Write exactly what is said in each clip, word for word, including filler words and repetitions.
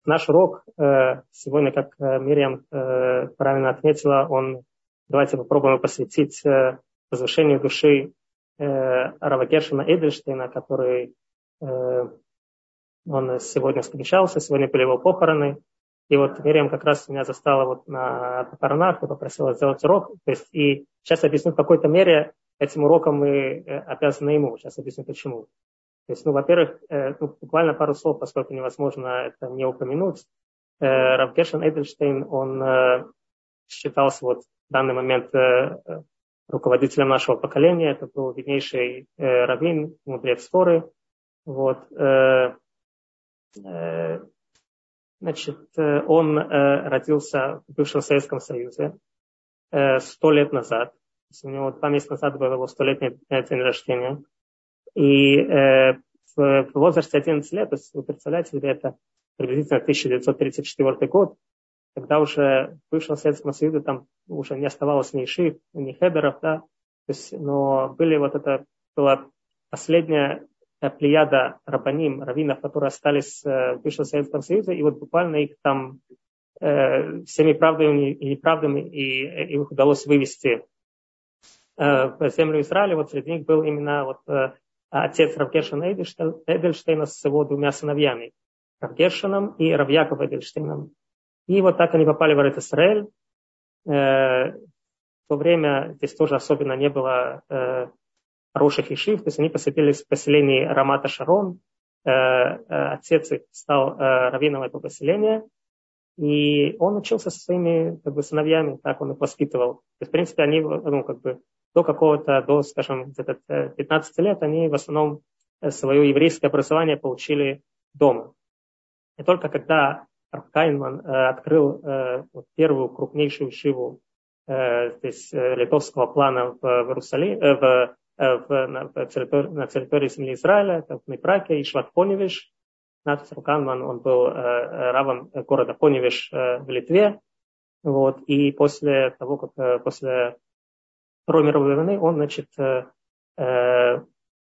наш урок э, сегодня, как э, Мирьям э, правильно отметила, он, давайте попробуем посвятить э, возвышению души э, Рава Гершона Эдельштейна, который э, он сегодня скончался, сегодня были его похороны. И вот Мирьям как раз меня застала вот на похоронах и попросила сделать урок. То есть, и сейчас объясню, в какой-то мере этим уроком мы обязаны ему. Сейчас объясню, почему. То есть, ну, во-первых, э, ну, буквально пару слов, поскольку невозможно это не упомянуть. Э, Рав Гершон Эдельштейн, он э, считался вот в данный момент э, руководителем нашего поколения. Это был виднейший э, раввин, мудрец Торы. Вот. Э, э, значит, э, он э, родился в бывшем Советском Союзе сто лет назад. То есть у него два месяца назад был его столетний день рождения. И э, в, в возрасте одиннадцати лет, то есть вы представляете себе, это приблизительно тысяча девятьсот тридцать четвёртый год, когда уже в бывшем Советском Союзе там уже не оставалось ни ишив, ни хедеров, да, то есть, но были вот это, была последняя плеяда рабаним, раввинов, которые остались в бывшем Советском Союзе, и вот буквально их там э, всеми правдами и неправдами, и, и их удалось вывести э, в землю Израиля. Вот среди них был именно вот э, отец Рав Гершона Эдельштейна с его двумя сыновьями, Рав Гершоном и Рав Яков Эдельштейном. И вот так они попали в Эрец-Исраэль. Э, в то время здесь тоже особенно не было э, хороших ишив, то есть они поселились в поселении Рамата Шарон. Э, э, отец их стал э, раввином этого поселения, и он учился со своими как бы, сыновьями, так он их воспитывал. То есть, в принципе, они, ну, как бы, до какого-то, до, скажем, где-то пятнадцати лет, они в основном свое еврейское образование получили дома. И только когда Рав Кайнман э, открыл э, вот, первую крупнейшую шиву э, здесь, э, литовского плана в, в Иерусалиме, э, в, э, в, на, в территории, на территории земли Израиля, это в Непраке, и Шват Поневиш. Рав Кайнман, он был э, равом города Поневиш э, в Литве. Вот, и после того, как э, после Второй мировой войны он, значит, э, э,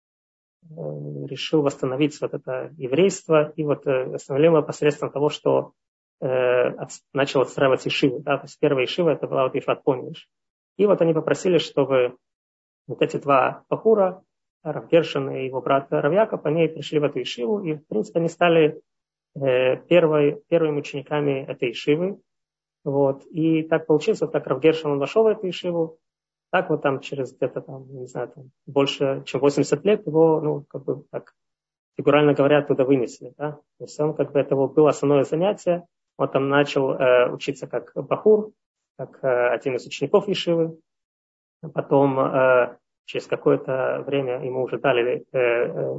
решил восстановить вот это еврейство и вот э, восстановил его посредством того, что э, от, начал отстраивать ишивы. Да? То есть первая ишива это была вот Ишват Поневиш. И вот они попросили, чтобы вот эти два бахура, Рав Гершон и его брат Рав Яков, они пришли в эту ишиву, и в принципе они стали э, первой, первыми учениками этой ишивы. Вот. И так получилось, вот так Рав Гершон он вошел в эту ишиву. Так вот там через где-то там, не знаю, там, больше, чем восемьдесят лет его, ну, как бы так, фигурально говоря, туда вынесли, да. То есть он, как бы, это было основное занятие. Он там начал э, учиться как бахур, как э, один из учеников ешивы. Потом э, через какое-то время ему уже дали, э,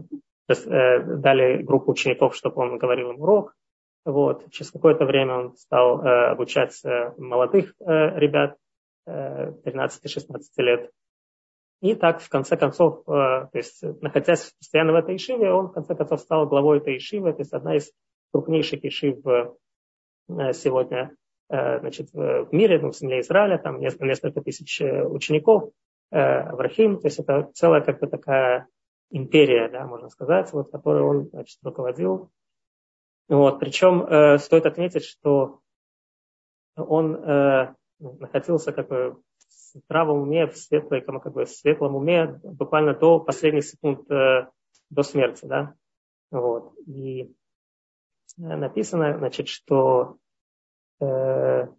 э, дали группу учеников, чтобы он говорил им урок. Вот. Через какое-то время он стал э, обучать э, молодых э, ребят, тринадцати-шестнадцати лет. И так, в конце концов, то есть, находясь постоянно в этой ишиве, он, в конце концов, стал главой этой ишивы, то есть, одна из крупнейших ишив сегодня, значит, в мире, ну, в земле Израиля, там несколько тысяч учеников, Аврахим, то есть, это целая, как бы, такая империя, да, можно сказать, вот, которую он, значит, руководил. Вот, причем, стоит отметить, что он находился как бы в здравом уме, в светлой, как бы, в светлом уме буквально до последних секунд э, до смерти, да, вот. И написано, значит, что э,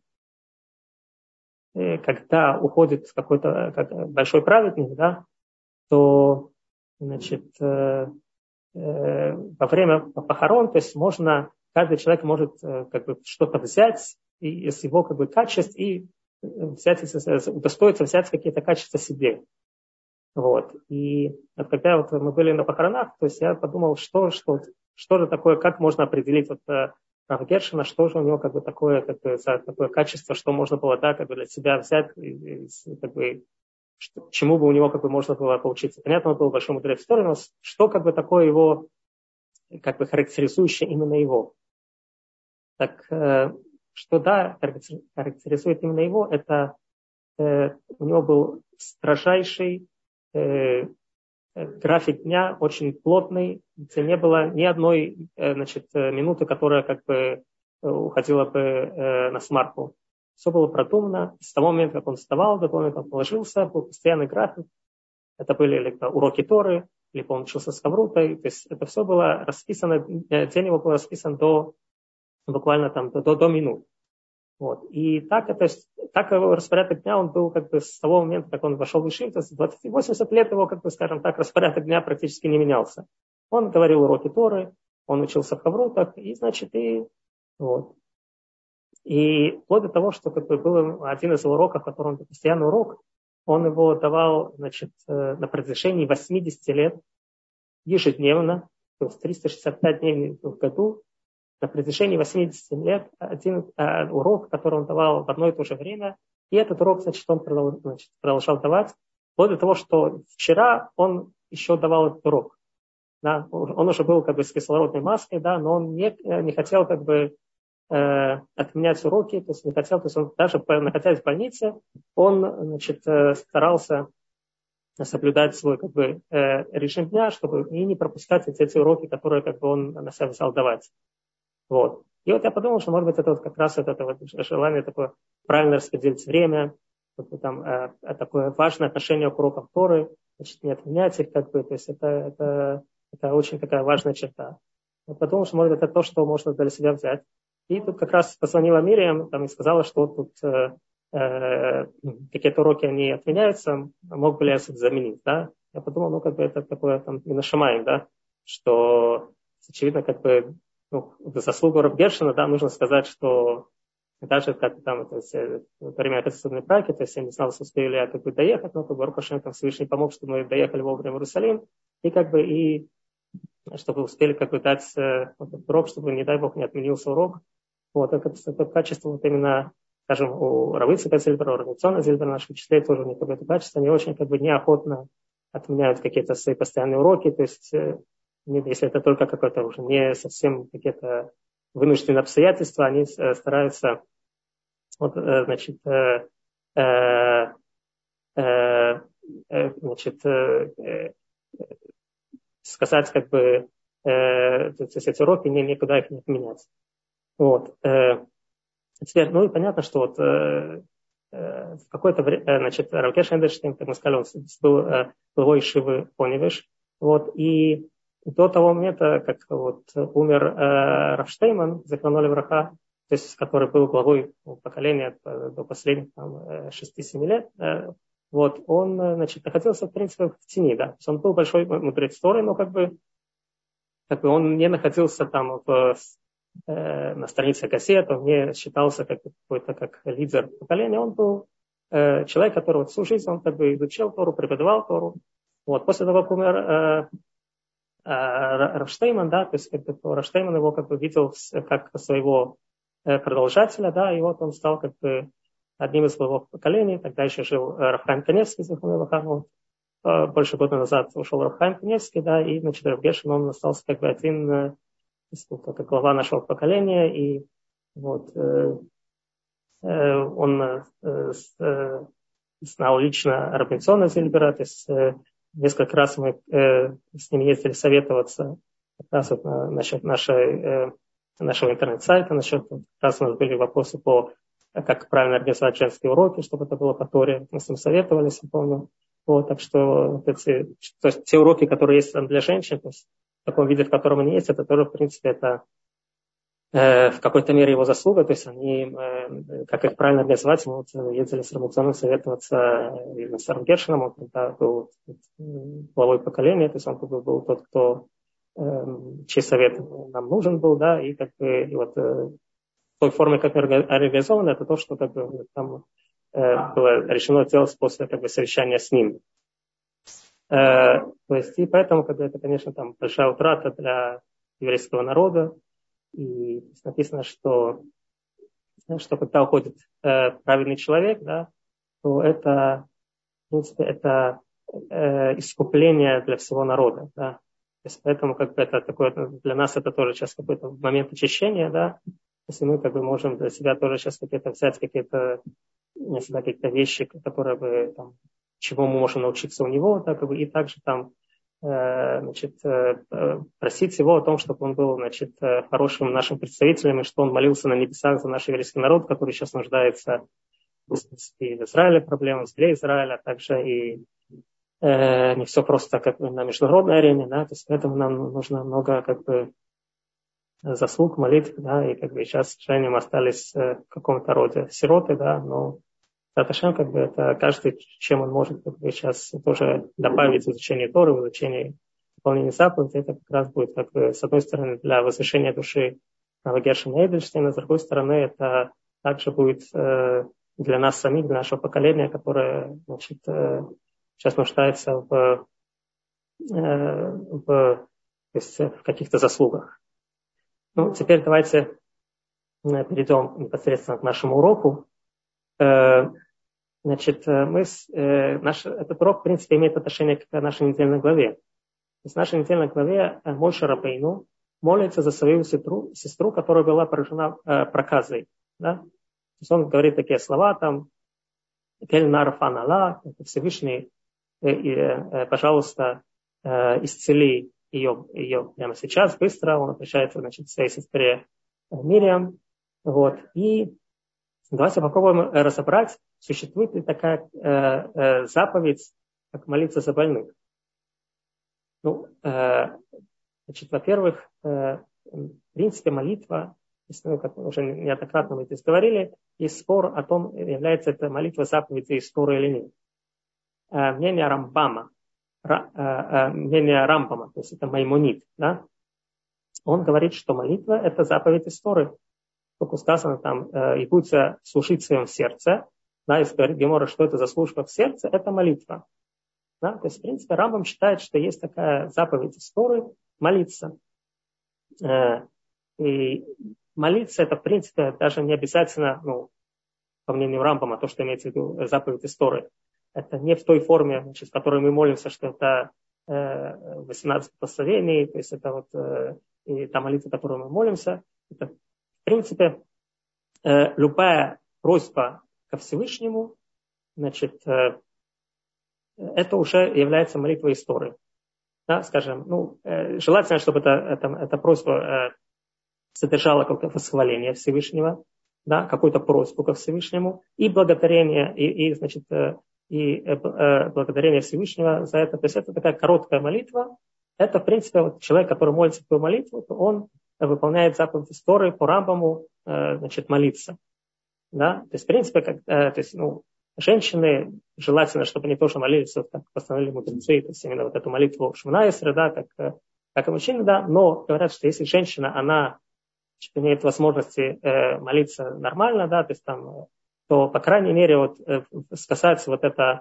когда уходит какой-то как, большой праведник, да, то, значит, э, э, во время похорон, то есть можно, каждый человек может э, как бы что-то взять из его как бы качеств и взять, удостоиться взять какие-то качества себе. Вот. И вот когда вот мы были на похоронах, то есть я подумал, что, что, что же такое, как можно определить вот Рава Гершона, что же у него как бы такое, как бы, за такое качество, что можно было да, как бы для себя взять, и, и, как бы, что, чему бы у него как бы можно было поучиться. Понятно, он был большой мудрец истории, но что как бы такое его, как бы характеризующее именно его. Так, что да, характеризует именно его, это э, у него был строжайший э, график дня, очень плотный, где не было ни одной э, значит, минуты, которая как бы уходило бы э, на смарку. Все было продумано. С того момента, как он вставал, до того момента, как он ложился, был постоянный график. Это были либо уроки Торы, либо он учился с Хаврутой. То есть это все было расписано, день его был расписан до, буквально там, до, до минут. Вот. И так, это, так его распорядок дня, он был как бы с того момента, как он вошел в Ешиву, то есть двадцать восемьдесят лет его, как бы, скажем так, распорядок дня практически не менялся. Он говорил уроки Торы, он учился в Хаврутах, и, значит, и вот. И вплоть до того, что как бы, был один из уроков, который он постоянный урок, он его давал, значит, на протяжении восьмидесяти лет ежедневно, то есть триста шестьдесят пять дней в году, на протяжении восьмидесяти лет один э, урок, который он давал в одно и то же время. И этот урок, значит, он продолжал, значит, продолжал давать, вплоть до того, что вчера он еще давал этот урок. Да, он уже был как бы с кислородной маской, да, но он не, не хотел как бы э, отменять уроки, то есть не хотел, то есть он даже находясь в больнице, он, значит, э, старался соблюдать свой как бы э, режим дня, чтобы и не пропускать эти, эти уроки, которые как бы он на себя взял давать. Вот. И вот я подумал, что, может быть, это вот как раз это, это вот желание такое правильно распределить время, вот, там, э, такое важное отношение к урокам Торы, значит, не отменять их, как бы, то есть это, это, это очень такая важная черта. Я подумал, что, может быть, это то, что можно для себя взять. И тут как раз позвонила Мириам там, и сказала, что вот тут э, э, какие-то уроки, они отменяются, мог бы ли я их заменить, да? Я подумал, ну, как бы это такое, там, минашамаем, да, что, очевидно, как бы, ну, в заслугу Рав Гершена, да, нужно сказать, что даже как там, то есть, во время хасидной праздники, то есть я не знал, успею ли я как бы доехать, но как бы Рух Ашем там Всевышний помог, чтобы мы доехали вовремя в Иерусалим, и как бы и чтобы успели как бы дать э, вот этот урок, чтобы, не дай Бог, не отменился урок. Вот это, это качество вот именно, скажем, у Равы Цвика Зильбера, у Равицона Зильбера, наших учителей тоже у них это качество, они очень как бы неохотно отменяют какие-то свои постоянные уроки, то есть э, если это только какое-то уже не совсем какие-то вынужденные обстоятельства, они стараются вот, значит, э, э, э, значит, э, сказать, как бы, э, то есть эти уроки не, никуда их не отменять. Вот. Э, теперь, ну и понятно, что вот э, э, в какое-то время, значит, Рав Гершон Эдельштейн, как мы сказали, он был э, главой Ешивы Поневиш, вот, и до того момента, как вот умер э, Рав Штейман, Зихроно левраха, то есть который был главой поколения до последних там, шести-семи лет, э, вот, он, значит, находился, в принципе, в тени, да, то есть он был большой мудрец Торы, но как бы, как бы он не находился там в, э, на странице газет, он не считался как какой-то как лидер поколения, он был э, человек, который вот всю жизнь он как бы изучил Тору, преподавал Тору, вот, после того, как умер э, Рав Штейман, да, то есть как бы, Рав Штейман его как бы видел как своего продолжателя, да, и вот он стал как бы одним из главов поколений. Тогда еще жил Рав Хаим Каневский, больше года назад ушел Рав Хаим Каневский, да, и, значит, Рав Гершон, он остался как бы один, как глава нашего поколения, и вот он знал лично Рабинсона Зильбера, то есть несколько раз мы э, с ним ездили советоваться как раз вот, на, насчет нашей, э, нашего интернет-сайта, насчет, как раз у нас были вопросы по, как правильно организовать женские уроки, чтобы это было по Торе. Мы с ним советовались, я помню. Вот, так что эти, то есть, те уроки, которые есть там для женщин, то есть, в таком виде, в котором они есть, это тоже, в принципе, это э, в какой-то мере его заслуга, то есть они, э, как их правильно организовать, мы вот ездили с Рабинсоном советоваться именно с Рав Гершоном, он тогда был главой поколения, то есть он был тот, кто, э, чей совет нам нужен был, да, и как бы и вот э, той форме, как организовано, это то, что как бы там э, было решено делать после как бы совещания с ним. Э, то есть и поэтому как бы, это, конечно, там большая утрата для еврейского народа. И написано, что, что когда уходит э, праведный человек, да, то это, в принципе, это э, искупление для всего народа. Да. То есть поэтому как бы это такое, для нас это тоже сейчас какой-то момент очищения, да. Если мы как бы можем для себя тоже сейчас какие-то взять какие-то, не знаю, какие-то вещи, которые бы там, чего мы можем научиться у него, да, как бы, и также там значит, просить его о том, чтобы он был, значит, хорошим нашим представителем, и что он молился на небесах за наш еврейский народ, который сейчас нуждается и в Израиле проблемы, в земле Израиля, а также и э, не все просто как бы на международной арене, да, то есть поэтому нам нужно много как бы заслуг, молитв, да, и как бы сейчас, к сожалению, мы остались э, в каком-то роде сироты, да, но Таташем, как бы это каждый, чем он может как бы сейчас тоже добавить в изучение Торы, в изучение выполнения заповедей, это как раз будет как бы с одной стороны для возвышения души Рава Гершона Эдельштейна, с другой стороны это также будет э, для нас самих, для нашего поколения, которое, значит, э, сейчас нуждается в, э, в, то есть в каких-то заслугах. Ну, теперь давайте перейдем непосредственно к нашему уроку. Э, значит, мы, э, наш, этот урок, в принципе, имеет отношение к нашей недельной главе. То есть в нашей недельной главе Моше Рабейну молится за свою сестру, сестру которая была поражена э, проказой. Да? То есть он говорит такие слова там, Кель-нар-фан-ала, Всевышний, э, э, пожалуйста, э, исцели ее, ее прямо сейчас, быстро. Он обращается, значит, к своей сестре Мириам. Вот. И давайте попробуем разобрать, существует ли такая э, э, заповедь, как молиться за больных. Ну, э, значит, во-первых, э, в принципе, молитва, ну, как уже неоднократно мы здесь говорили, есть спор о том, является это молитва заповеди из Торы или нет. Э, мнение Рамбама, ра, э, э, мнение Рамбама, то есть это Маймонид, да, он говорит, что молитва – это заповедь из Торы. Только сказано там, э, и будете служить в своем сердце, да, если говорит Гемора, что это за служба в сердце, это молитва. Да? То есть, в принципе, Рамбам считает, что есть такая заповедь из Торы – молиться. Э, и молиться – это, в принципе, даже не обязательно, ну, по мнению Рамбама, то, что имеется в виду заповедь из Торы. Это не в той форме, значит, в которой мы молимся, что это э, восемнадцать благословений, то есть это вот э, и та молитва, которую мы молимся. Это, в принципе, э, любая просьба ко Всевышнему, значит, э, это уже является молитвой из Торы. Да, скажем, ну, э, желательно, чтобы это, это, эта просьба э, содержала какое-то восхваление Всевышнего, да, какую-то просьбу ко Всевышнему и благодарение, и, и, значит, э, и э, благодарение Всевышнего за это. То есть это такая короткая молитва. Это, в принципе, вот человек, который молится такую молитву, то он выполняет заповедь из Торы по Рамбаму, э, значит, молиться. Да? То есть, в принципе, как, э, то есть, ну, женщины желательно, чтобы они тоже молились, вот, как постановили мудрецы, то есть именно вот эту молитву Шмона Эсрей, да, как, как и мужчины, да, но говорят, что если женщина, она имеет возможности э, молиться нормально, да, то есть там, то, по крайней мере, вот, э, касается вот это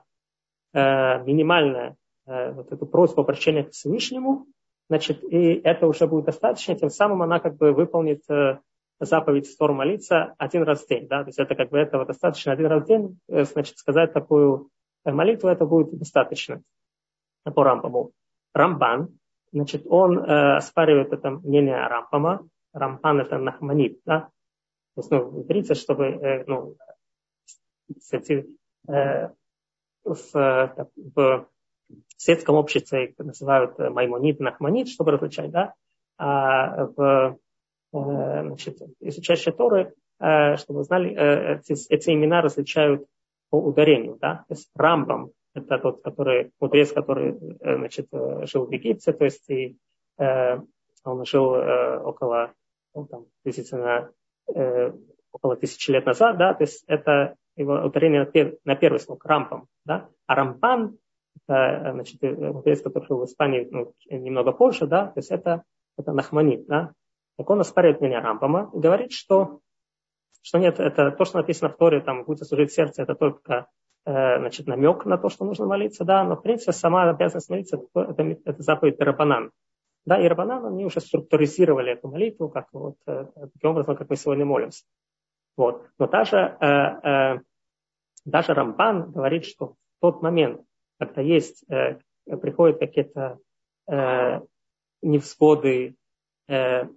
э, минимальное, э, вот эту просьбу обращения к Всевышнему, значит, и это уже будет достаточно, тем самым она как бы выполнит э, заповедь Торы молиться один раз в день, да, то есть это как бы этого достаточно один раз в день, э, значит, сказать такую молитву, это будет достаточно по Рамбаму. Рамбан, значит, он э, оспаривает это мнение Рамбама. Рамбан это нахманит, да, то есть, ну, говорится, чтобы, э, ну, кстати, э, в, так, в светском обществе их называют маймонит, нахманит, чтобы различать, да, а в, э, значит, изучающие Торы, э, чтобы вы знали, э, эти, эти имена различают по ударению, да, то есть Рамбам это тот, который, мудрец, который, э, значит, жил в Египте, то есть и э, он жил э, около ну, там, приблизительно э, около тысячи лет назад, да, то есть это его ударение на, пер, на первый слог, Рамбам, да, а Рамбан, это, значит, мудрец, который жил в Испании ну, немного позже, да, то есть это, это Нахманит, да, так он оспаривает мнение Рамбама и говорит, что, что нет, это то, что написано в Торе, там, будете служить сердце, это только э, значит, намек на то, что нужно молиться, да, но в принципе сама обязанность молиться, это, это, это заповедь Рабанан. Да, и Рабанан, они уже структуризировали эту молитву, как вот, э, таким образом, как мы сегодня молимся. Вот. Но даже, э, э, даже Рамбан говорит, что в тот момент, когда есть, э, приходят какие-то э, невзгоды, э,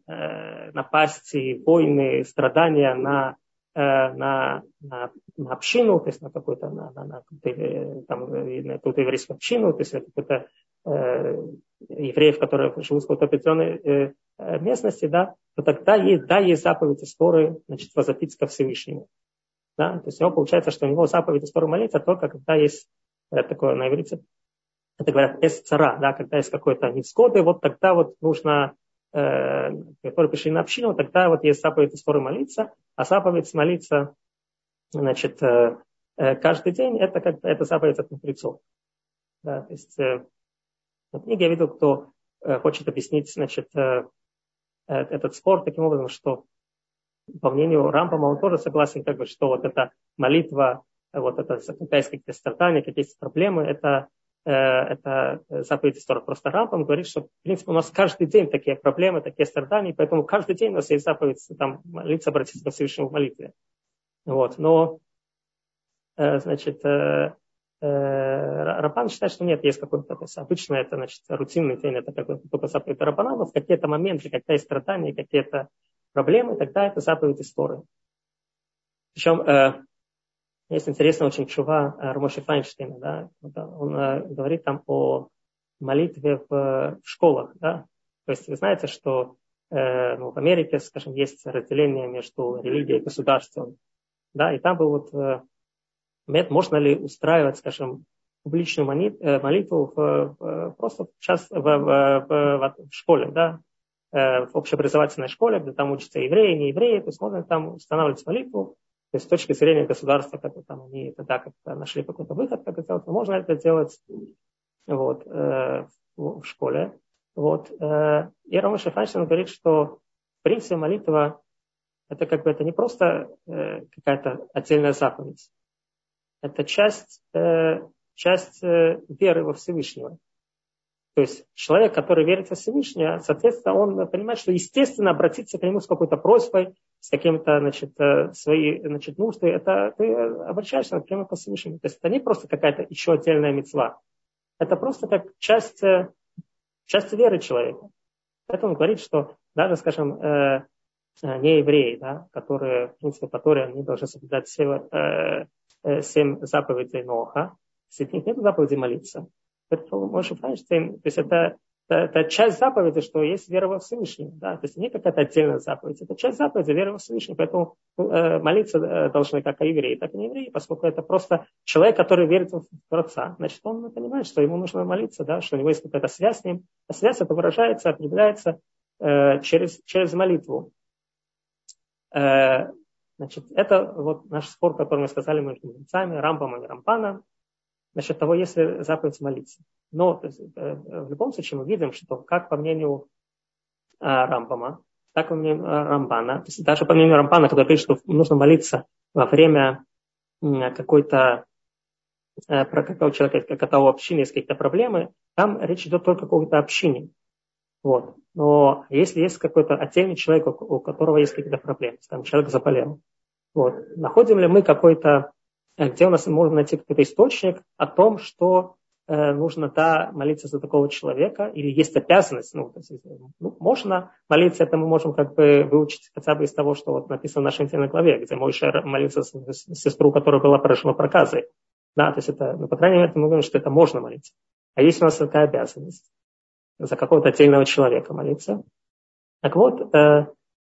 э, напасти, войны, страдания на, э, на, на, на общину, то есть на какую-то, на, на, на, там, на какую-то еврейскую общину, то есть на какую-то евреев, которые живут в какой-то определенной э, местности, да, то тогда есть, да, есть заповедь из Торы, значит, возопить ко Всевышнему. Да? То есть у него получается, что у него заповедь из Торы молиться только когда есть э, такое на иврите, это говорят эс цара, да, когда есть какой-то невзгоды, вот тогда вот нужно, э, которые пришли на общину, тогда вот есть заповедь из Торы молиться, а заповедь молиться, значит, э, э, каждый день, это, как, это заповедь от мудрецов. Да, то есть э, в книге я видел, кто э, хочет объяснить, значит, э, э, этот спор таким образом, что по мнению Рамбама он тоже согласен, как бы, что вот эта молитва, вот это когда есть какие-то страдания, какие-то проблемы, это, э, это заповедь из Торы. Просто Рамбам говорит, что в принципе у нас каждый день такие проблемы, такие страдания, поэтому каждый день у нас есть заповедь там, молиться, обратиться ко Всевышнему в молитве. Вот. Но, э, значит, э, Рабан считает, что нет, есть какой-то, то есть обычно это, значит, рутинный день, это как бы только заповедь Рабана, но в какие-то моменты, когда есть страдания, какие-то проблемы, тогда это заповедь из Торы. Причем э, есть интересная очень чува Рамоши Файнштейна, да, он э, говорит там о молитве в, в школах, да, то есть вы знаете, что э, ну, в Америке, скажем, есть разделение между религией и государством, да, и там был вот э, можно ли устраивать, скажем, публичную молитву в, в, просто сейчас в, в, в, в школе, да, в общеобразовательной школе, где там учатся евреи, не евреи, то есть можно там устанавливать молитву, то есть с точки зрения государства, как там они тогда как-то нашли какой-то выход, как это делать, можно это делать вот, в, в школе. Вот. И Рамоши Файнштейн говорит, что в принципе молитва это как бы это не просто какая-то отдельная заповедь. Это часть, э, часть э, веры во Всевышнего. То есть человек, который верит во Всевышнего, соответственно, он понимает, что естественно обратиться к нему с какой-то просьбой, с какими-то, значит, э, свои, значит, нужды, это ты обращаешься напрямую к Всевышнему. То есть это не просто какая-то еще отдельная мицва. Это просто как часть, э, часть веры человека. Поэтому он говорит, что даже, скажем, э, не евреи, да, которые, в принципе, по Торе они должны соблюдать все э, семь заповедей Ноха, среди них нет заповедей молиться. Поэтому Моше Файнштейн, то есть это, это, это часть заповеди, что есть вера во Всевышнего. Да? То есть не какая-то отдельная заповедь, это часть заповеди веры во Всевышнего. Поэтому э, молиться должны как и евреи, так и не евреи, поскольку это просто человек, который верит в Творца. Значит, он понимает, что ему нужно молиться, да? Что у него есть какая-то связь с ним. А связь это выражается, определяется э, через, через молитву. Э, Значит, это вот наш спор, который мы сказали между мудрецами, Рамбамом и Рамбаном, насчет того, если заповедь молиться. Но то есть, э, в любом случае мы видим, что как по мнению э, Рамбама, так по мнению э, Рамбана, то есть даже по мнению Рамбана, который говорит, что нужно молиться во время э, какой-то, э, про какого человека, какого общины есть какие-то проблемы, там речь идет только о какой-то общине. Вот. Но если есть какой-то отдельный человек, у которого есть какие-то проблемы, там человек заболел, вот. Находим ли мы какой-то, где у нас можно найти какой-то источник о том, что э, нужно да, молиться за такого человека, или есть обязанность, ну, то есть, ну, можно молиться, это мы можем как бы выучить хотя бы из того, что вот написано в нашей недельной главе, где Моше молился за сестру, которая была поражена проказой. Да, то есть это, ну, по крайней мере, мы говорим, что это можно молиться. А есть у нас такая обязанность за какого-то отдельного человека молиться. Так вот, э,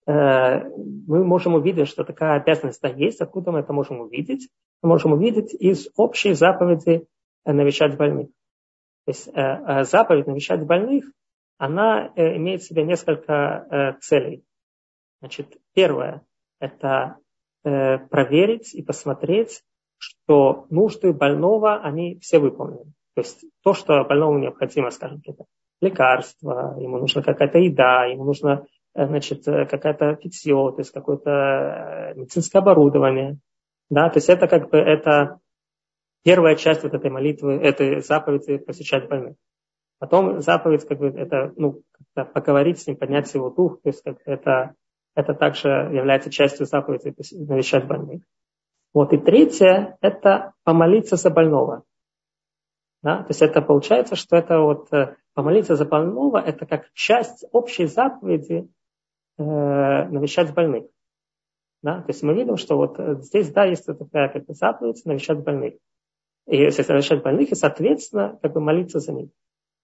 мы можем увидеть, что такая обязанность есть. Откуда мы это можем увидеть? Мы можем увидеть из общей заповеди навещать больных. То есть заповедь навещать больных, она имеет в себе несколько целей. Значит, первое – это проверить и посмотреть, что нужды больного, они все выполнены. То есть то, что больному необходимо, скажем, это лекарство, ему нужна какая-то еда, ему нужно значит, какая-то питье, то есть какое-то медицинское оборудование. Да? То есть это как бы это первая часть вот этой молитвы, этой заповеди посещать больных. Потом заповедь как бы это ну, как-то поговорить с ним, поднять его дух, то есть как это, это также является частью заповеди навещать больных. Вот и третье это помолиться за больного. Да? То есть это получается, что это вот помолиться за больного, это как часть общей заповеди э, навещать больных. Да? То есть мы видим, что вот здесь, да, есть такая как бы заповедь навещать больных. И если навещать больных, и, соответственно, как бы молиться за них.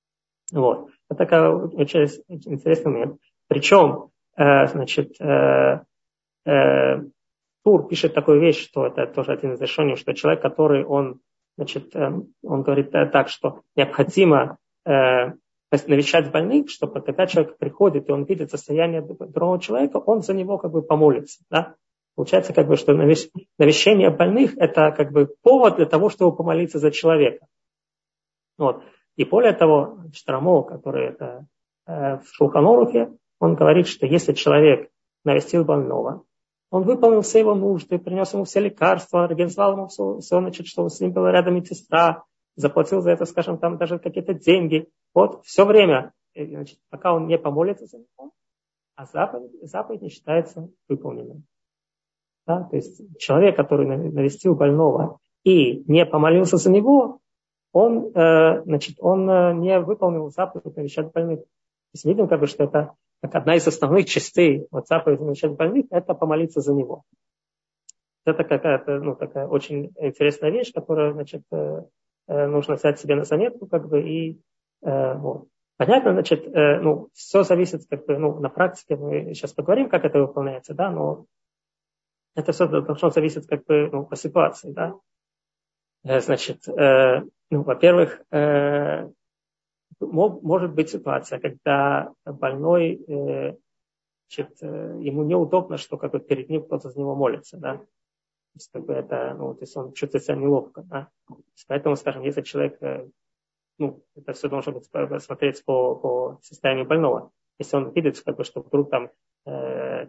Вот. Это такой очень интересный момент. Причем, э, значит, э, э, Тур пишет такую вещь, что это тоже один из решений, что человек, который он, значит, э, он говорит э, так, что необходимо э, навещать больных, чтобы когда человек приходит и он видит состояние другого человека, он за него как бы помолится. Да? Получается, как бы, что навещение больных – это как бы повод для того, чтобы помолиться за человека. Вот. И более того, Штрамо, который это э, в Шулхан Арухе, он говорит, что если человек навестил больного, он выполнил все его нужды, принес ему все лекарства, организовал ему все, все, значит, что с ним была рядом медсестра, заплатил за это, скажем, там даже какие-то деньги. Вот все время, значит, пока он не помолится за него, а заповедь, заповедь не считается выполненной. Да? То есть человек, который навестил больного и не помолился за него, он, э, значит, он э, не выполнил заповедь навещать больных. То есть видим, как бы, что это как одна из основных частей вот, заповеди навещать больных, это помолиться за него. Это какая-то, ну, такая очень интересная вещь, которую, значит, э, э, нужно взять себе на заметку, как бы, и э, вот. Понятно, значит, э, ну, все зависит, как бы, ну, на практике, мы сейчас поговорим, как это выполняется, да, но это все должно зависеть, как бы, ну, по ситуации, да. Э, значит, э, ну, во-первых, э, может быть ситуация, когда больной, э, значит, э, ему неудобно, что как бы перед ним кто-то за него молится, да. То есть, как бы это, ну, то есть он чувствует себя неловко, да. Поэтому, скажем, если человек, э, ну, это все должно быть смотреть по, по состоянию больного. Если он видит, как бы, что вдруг там э,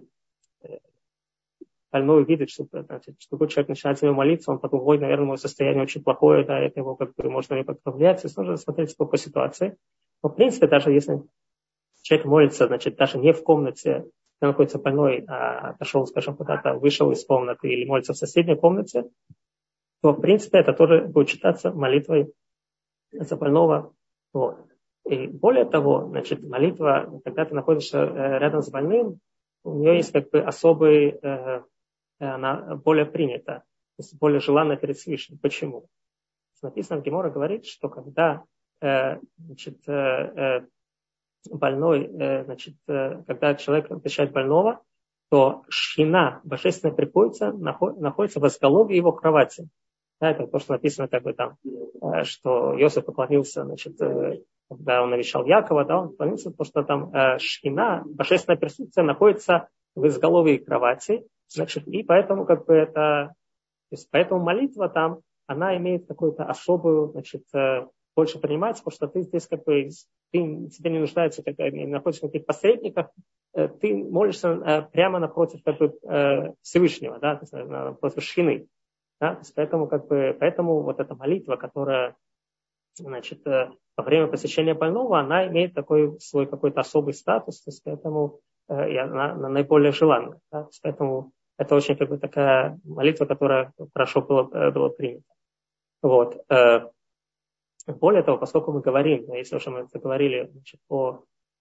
больной видит, что, значит, что другой человек начинает за него молиться, он потом, ой, наверное, мое состояние очень плохое, да, это его как бы можно как-то повлиять. То есть нужно смотреть по, по ситуации. Но, в принципе, даже если человек молится, значит, даже не в комнате, где находится больной, а отошел, скажем, куда-то, вышел из комнаты или молится в соседней комнате, то, в принципе, это тоже будет считаться молитвой за больного. Вот. И более того, значит, молитва, когда ты находишься рядом с больным, у нее есть как бы особый, она более принята, то есть более желанна перед Всевышним. Почему? Написано в Геморе, говорит, что когда значит, больной, значит, когда человек навещает больного, то шхина божественная приходится, находится в изголовье его кровати. Да, это то, что написано как бы там, что Иосиф поклонился, значит, когда он навещал Якова, да, он поклонился, потому что там шхина, божественное присутствие находится в изголовье кровати, значит, и поэтому как бы это, то есть поэтому молитва там, она имеет какую-то особую, значит, больше принимается, потому что ты здесь как бы, ты, тебе не нуждается, как, не находишься в каких-то посредниках, ты молишься прямо напротив как бы, Всевышнего, да, то есть напротив шхины. Да? Поэтому, как бы, поэтому вот эта молитва, которая, значит, во время посещения больного, она имеет такой свой какой-то особый статус, то есть поэтому э, и она, она наиболее желанна. Да? Поэтому это очень как бы такая молитва, которая хорошо была, была принята. Вот. Более того, поскольку мы говорим, если уже мы заговорили, значит, о,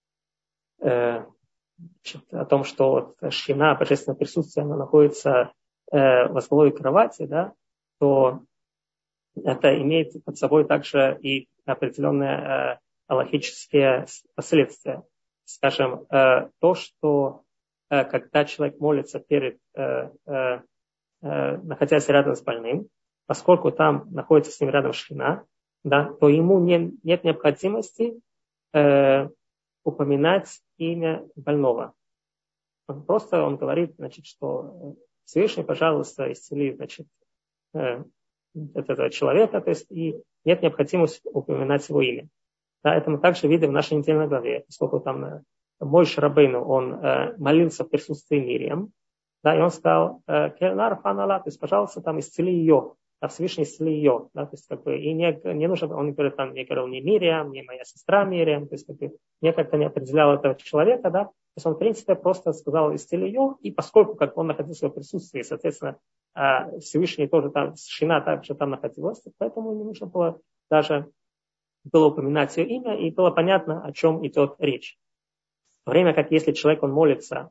э, значит, о том, что вот шхина, божественное присутствие, она находится э, в изголовье кровати, да, то это имеет под собой также и определенные э, алахические последствия. Скажем, э, то, что э, когда человек молится перед, э, э, э, находясь рядом с больным, поскольку там находится с ним рядом шхина, да, то ему не, нет необходимости э, упоминать имя больного. Он просто он говорит, значит, что Всевышний, пожалуйста, исцели, значит, э, этого человека, то есть и нет необходимости упоминать его имя. Да, это мы также видим в нашей недельной главе, поскольку там Моше Рабейну, он э, молился в присутствии Мириам, да, и он сказал, Кернар Фанала, то есть, пожалуйста, там исцели ее, а Всевышний исцели ее, да, то есть, как бы, и не, не нужно, он говорит, там, не говорил ни Мириам, ни моя сестра Мириам, то есть, как бы, не как-то не определял этого человека, да, то есть, он, в принципе, просто сказал, исцели ее, и поскольку, как он находился в присутствии, соответственно, Всевышний тоже там, шхина также там находилась, поэтому не нужно было даже было упоминать ее имя, и было понятно, о чем идет речь. В то время как если человек, он молится,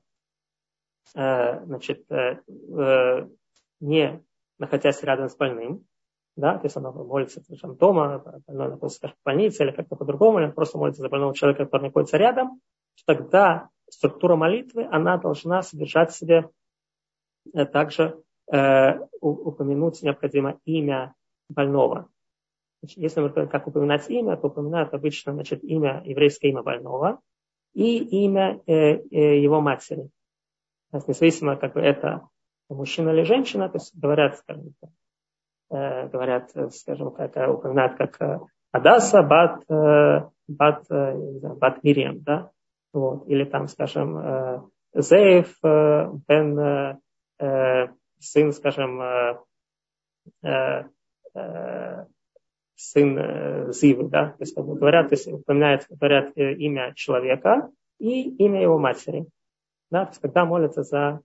э, значит, э, э, не находясь рядом с больным, да, то есть она молится скажем, дома, больной находится скажем, в больнице или как-то по-другому, или просто молится за больного человека, который находится рядом, тогда структура молитвы, она должна содержать в себе э, также э, упомянуть необходимо имя больного. Значит, если мы говорим, как упоминать имя, то упоминают обычно значит, имя, еврейское имя больного и имя э, э, его матери. То есть, независимо, как бы это мужчина или женщина, то есть говорят, скажем, э, говорят, скажем, как упоминают, как э, Адаса, Бат, э, Бат, э, не знаю, Бат Мириам, да, вот, или там, скажем, э, Зеев, э, Бен, э, э, сын, скажем, э, э, э, сын э, Зивы, да, то есть, как бы говорят, то есть упоминают, говорят э, имя человека и имя его матери, да, то есть когда молятся за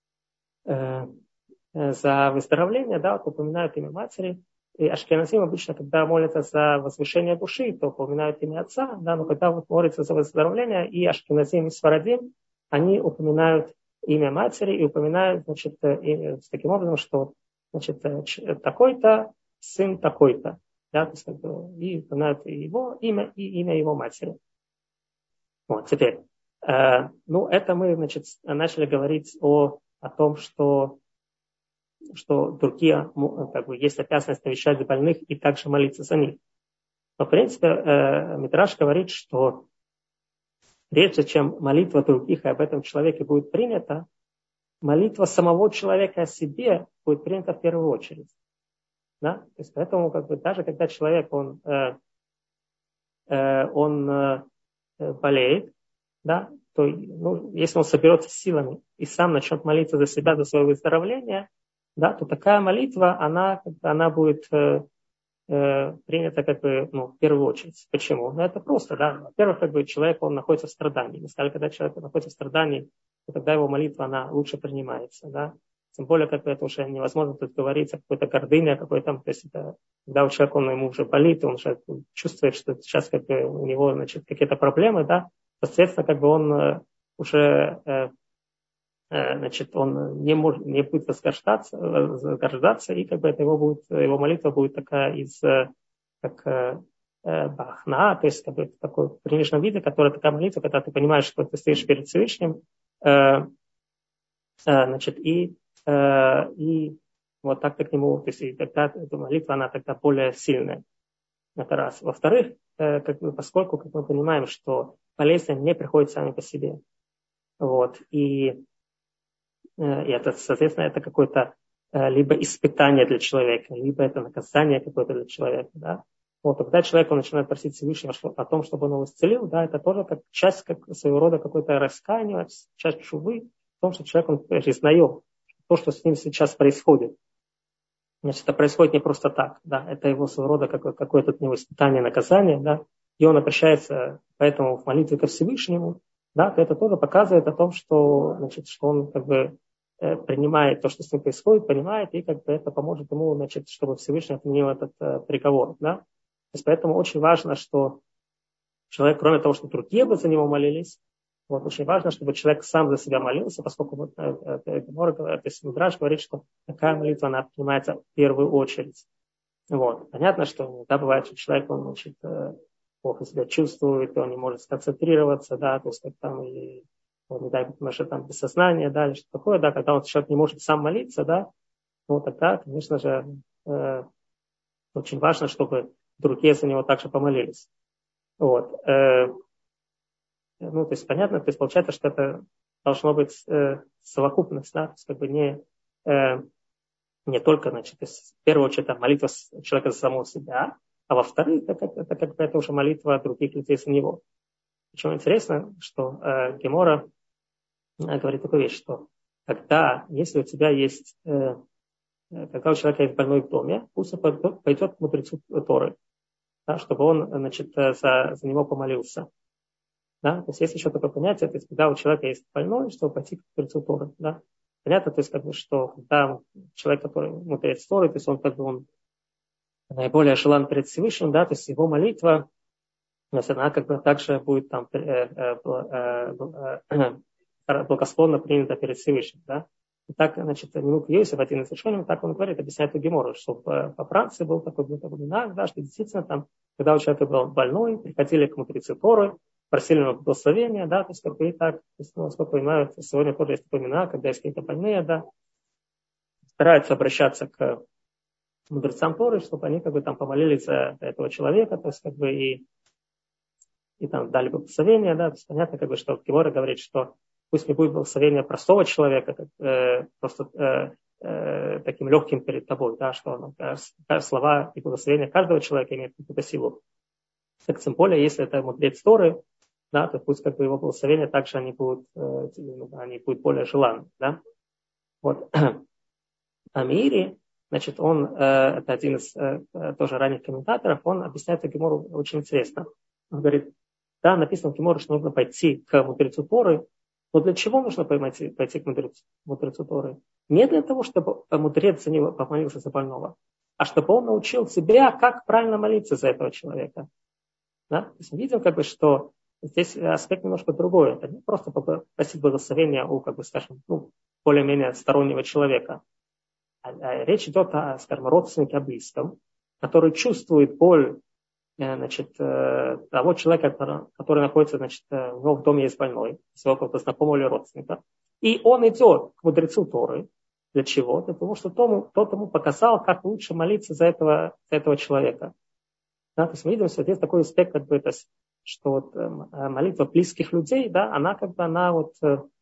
э, за выздоровление, да, вот упоминают имя матери. И ашкеназим обычно, когда молятся за возвышение души, то упоминают имя отца, да, но когда вот молятся за выздоровление, и ашкеназим, и сварадим, они упоминают имя матери и упоминают, значит, и, таким образом, что, значит, такой-то сын такой-то, да, то есть, как бы, и упоминают его имя и имя его матери. Вот, теперь, э, ну, это мы, значит, начали говорить о, о том, что что другие, как бы, есть обязанность навещать больных и также молиться за них. Но, в принципе, э, Мидраш говорит, что прежде чем молитва других и об этом человеке будет принята, молитва самого человека о себе будет принята в первую очередь. Да? То есть, поэтому, как бы, даже когда человек, он, э, э, он э, болеет, да, то ну, если он соберется силами и сам начнет молиться за себя, за свое выздоровление, да, то такая молитва, она, она будет э, э, принята как бы, ну, в первую очередь. Почему? Ну, это просто, да. Во-первых, как бы человек, он находится в страдании. Мы сказали, когда человек находится в страдании, то тогда его молитва, она лучше принимается, да. Тем более, как бы это уже невозможно тут говорить о какой-то гордыне, о какой-то, то есть это, когда у человека, он ему уже болит, он уже чувствует, что сейчас как бы у него, значит, какие-то проблемы, да, соответственно, как бы он уже э, значит, он не может, не будет возгождаться, возгождаться, и как бы это его будет, его молитва будет такая из, как э, бахна, то есть как бы такой приниженном виде, которая такая молитва, когда ты понимаешь, что ты стоишь перед Всевышним, э, э, значит, и, э, и вот так ты к нему, то есть и тогда эта молитва, она тогда более сильная. Это раз. Во-вторых, э, как бы, поскольку, как мы понимаем, что болезни не приходят сами по себе, вот, и И это, соответственно, это какое-то либо испытание для человека, либо это наказание какое-то для человека. Да? Вот, когда человек он начинает просить Всевышнего о том, чтобы он его исцелил, да, это тоже как часть как, своего рода какой-то раскаяния, часть шувы, в том, что человек он признает то, что с ним сейчас происходит. Значит, это происходит не просто так. Да? Это его своего рода какое- какое-то от него испытание, наказание. Да? И он обращается поэтому в молитве ко Всевышнему. Да, то это тоже показывает о том, что, значит, что он как бы э, принимает то, что с ним происходит, понимает, и как бы это поможет ему, значит, чтобы Всевышний отменил этот э, приговор. Да? То есть поэтому очень важно, что человек, кроме того, что другие бы за него молились, вот, очень важно, чтобы человек сам за себя молился, поскольку вот, э, э, то есть Мидраш говорит, что такая молитва, она принимается в первую очередь. Вот. Понятно, что иногда бывает, что человек, он, значит, э, плохо себя чувствует, он не может сконцентрироваться, да, то есть как там, или, вот, не дай бог, может, там без сознания, да, или что такое, да, когда он, человек не может сам молиться, да, ну, тогда, конечно же, э, очень важно, чтобы другие за него также помолились. Вот. Э, ну, то есть, понятно, то есть, получается, что это должно быть э, совокупность, да, то есть, как бы не, э, не только, значит, то есть, в первую очередь, там, молитва человека за самого себя, а во-вторых, это, это, это как бы это уже молитва других людей за него. Причем интересно, что э, Гемора э, говорит такую вещь, что когда, если у тебя есть, э, когда у человека есть больной в доме, пусть он пойдет, пойдет к мудрецу Торы, да, чтобы он, значит, за, за него помолился. Да? То есть есть еще такое понятие, то есть когда у человека есть больной, чтобы пойти к мудрецу Торы. Да? Понятно, то есть как бы, что когда человек, который мудрец Торы, то есть он как бы он наиболее желан перед Всевышним, да, то есть его молитва, то есть она как бы также будет там э, э, э, э, благосклонно принята перед Всевышним, да. И так, значит, Нимук Йосеф, один из решений, так он говорит, объясняет у Гемора, что по, по Франции был такой минак, да, что действительно там, когда у человека был больной, приходили к мудрецу Торы, просили его благословения, да, то есть как бы и так, то есть, ну, насколько понимаю, сегодня тоже есть такой минак, когда есть какие-то больные, да, стараются обращаться к мудрецам Торы, чтобы они как бы там помолились за этого человека, то есть как бы и, и там дали благословение, да, то есть понятно, как бы, что Гемора говорит, что пусть не будет благословения простого человека, как, э, просто э, э, таким легким перед тобой, да, что ну, слова и благословения каждого человека имеют какую-то силу. Так тем более, если это мудрец Торы, да, то пусть как бы его благословения также они будут, э, они будут более желанны, да. Вот. А Мири, значит, он, э, это один из э, тоже ранних комментаторов, он объясняет Гемору очень интересно. Он говорит, да, написано в Геморе, что нужно пойти к мудрецу Торы. Но для чего нужно пойти, пойти к мудрецу, мудрецу Торы? Не для того, чтобы мудрец за него помолился за больного, а чтобы он научил тебя, как правильно молиться за этого человека. Да? То есть мы видим, как бы, что здесь аспект немножко другой. Это не просто попросить благословения у, как бы, скажем, ну, более-менее стороннего человека. А, а речь идет о, скажем, родственнике, о близком, который чувствует боль, значит, того человека, который, который находится, значит, у него в доме есть больной, своего какого-то знакомого или родственника. И он идет к мудрецу Торы. Для чего? Для того, что тому, тот ему показал, как лучше молиться за этого, за этого человека. Да, то есть мы видим, что здесь такой аспект, как бы, это, что вот, молитва близких людей, да, она как бы, она вот,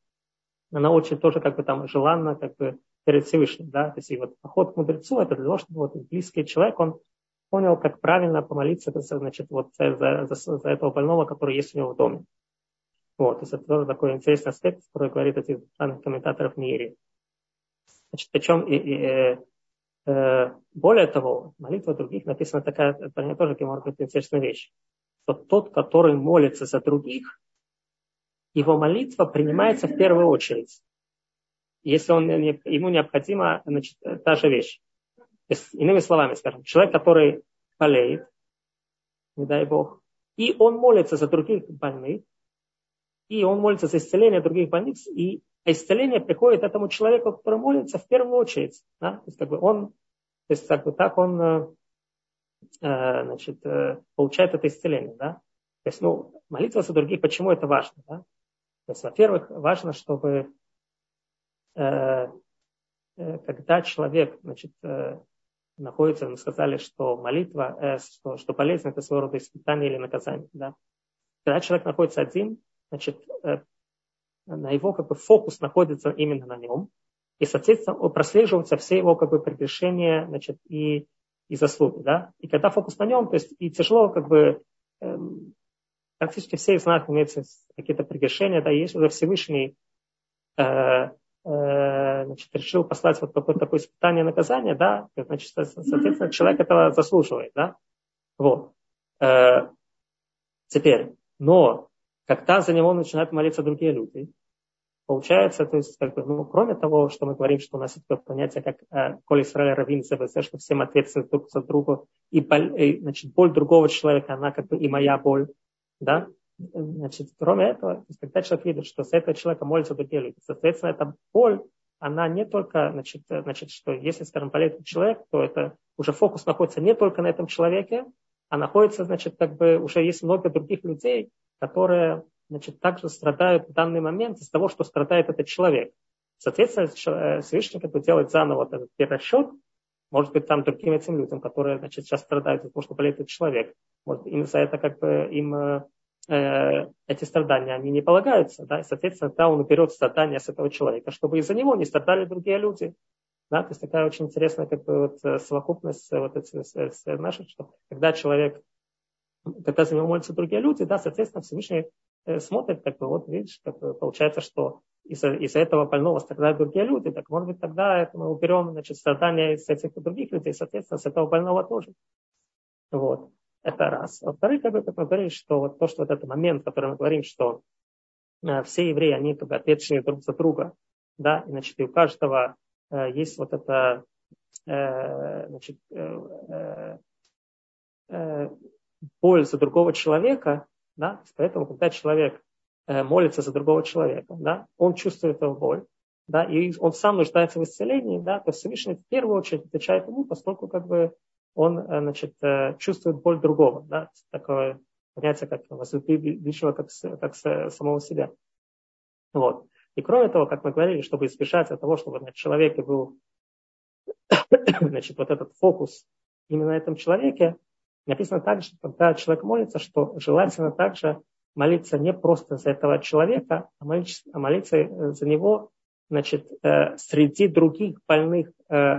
она очень тоже как бы там желанна, как бы перед Всевышним, да, то есть и вот поход к мудрецу, это для того, чтобы вот близкий человек, он понял, как правильно помолиться, значит, вот за, за, за этого больного, который есть у него в доме. Вот, то есть это тоже такой интересный аспект, который говорит о этих данных комментаторов Мири. Значит, причем и, и, э, э, более того, молитва других написана такая, это мне тоже может быть интересная вещь, что тот, который молится за других, его молитва принимается в первую очередь, если он, ему необходима, значит, та же вещь. То есть, иными словами, скажем, человек, который болеет, не дай Бог, и он молится за других больных, и он молится за исцеление других больниц, и исцеление приходит этому человеку, который молится в первую очередь. Да? То есть, как бы он, то есть, как бы так он э, значит, э, получает это исцеление. Да? То есть, ну, молитва за других, почему это важно? Да? То есть, во-первых, важно, чтобы э, э, когда человек, значит, э, находится, мы сказали, что молитва, э, что, что болезнь это своего рода испытание или наказание. Да? Когда человек находится один, значит, э, на его как бы, фокус находится именно на нем, и, соответственно, прослеживаются все его как бы, прегрешения, значит, и, и заслуги. Да? И когда фокус на нем, то есть и тяжело, как бы, э, практически все из нас имеются какие-то прегрешения, да, и есть уже Всевышний э, Значит, решил послать вот какое-то такое испытание, наказание, да, значит, соответственно, человек этого заслуживает, да, вот. Теперь, но когда за него начинают молиться другие люди, получается, то есть, как бы, ну, кроме того, что мы говорим, что у нас есть такое понятие, как «Коль Исраэль раввин ЗВЗ», что всем ответственны друг за друга, и, боль, и значит, боль другого человека, она как бы и моя боль, да, значит, кроме этого, то есть, когда человек видит, что с этого человека молятся другие люди, соответственно, эта боль, она не только, значит, значит, что если, скажем, болеет человек, то это уже фокус находится не только на этом человеке, а находится, значит, как бы уже есть много других людей, которые, значит, также страдают в данный момент из того, что страдает этот человек. Соответственно, Всевышний как бы делает заново этот перерасчет, может быть, там другим этим людям, которые, значит, сейчас страдают из-за того, что болеет этот человек. Может, им за это как бы им эти страдания, они не полагаются, да, и, соответственно, да, он уберет страдания с этого человека, чтобы из-за него не страдали другие люди, да, то есть такая очень интересная, как бы, вот, совокупность вот этих наших, что когда человек, когда за него молятся другие люди, да, соответственно, Всевышний смотрит, как бы, вот, видишь, как бы, получается, что из-за, из-за этого больного страдают другие люди, так, может быть, тогда это мы уберем, значит, страдания из этих других людей, соответственно, с этого больного тоже, вот. Это раз. Во-вторых, как, бы, как мы говорили, что вот то, что вот этот момент, в котором мы говорим, что э, все евреи, они как бы ответственны друг за друга, да, и, значит, и у каждого э, есть вот это, э, значит, э, э, боль за другого человека, да, поэтому, когда человек э, молится за другого человека, да, он чувствует эту боль, да, и он сам нуждается в исцелении, да, то Всевышний в первую очередь отвечает ему, поскольку как бы он, значит, чувствует боль другого, да, такое понятие, как возлюби ближнего как, как самого себя. Вот. И кроме того, как мы говорили, чтобы избежать того, чтобы на человеке был значит, вот этот фокус именно на этом человеке, написано также, когда человек молится, что желательно также молиться не просто за этого человека, а молиться, а молиться за него, значит, среди других больных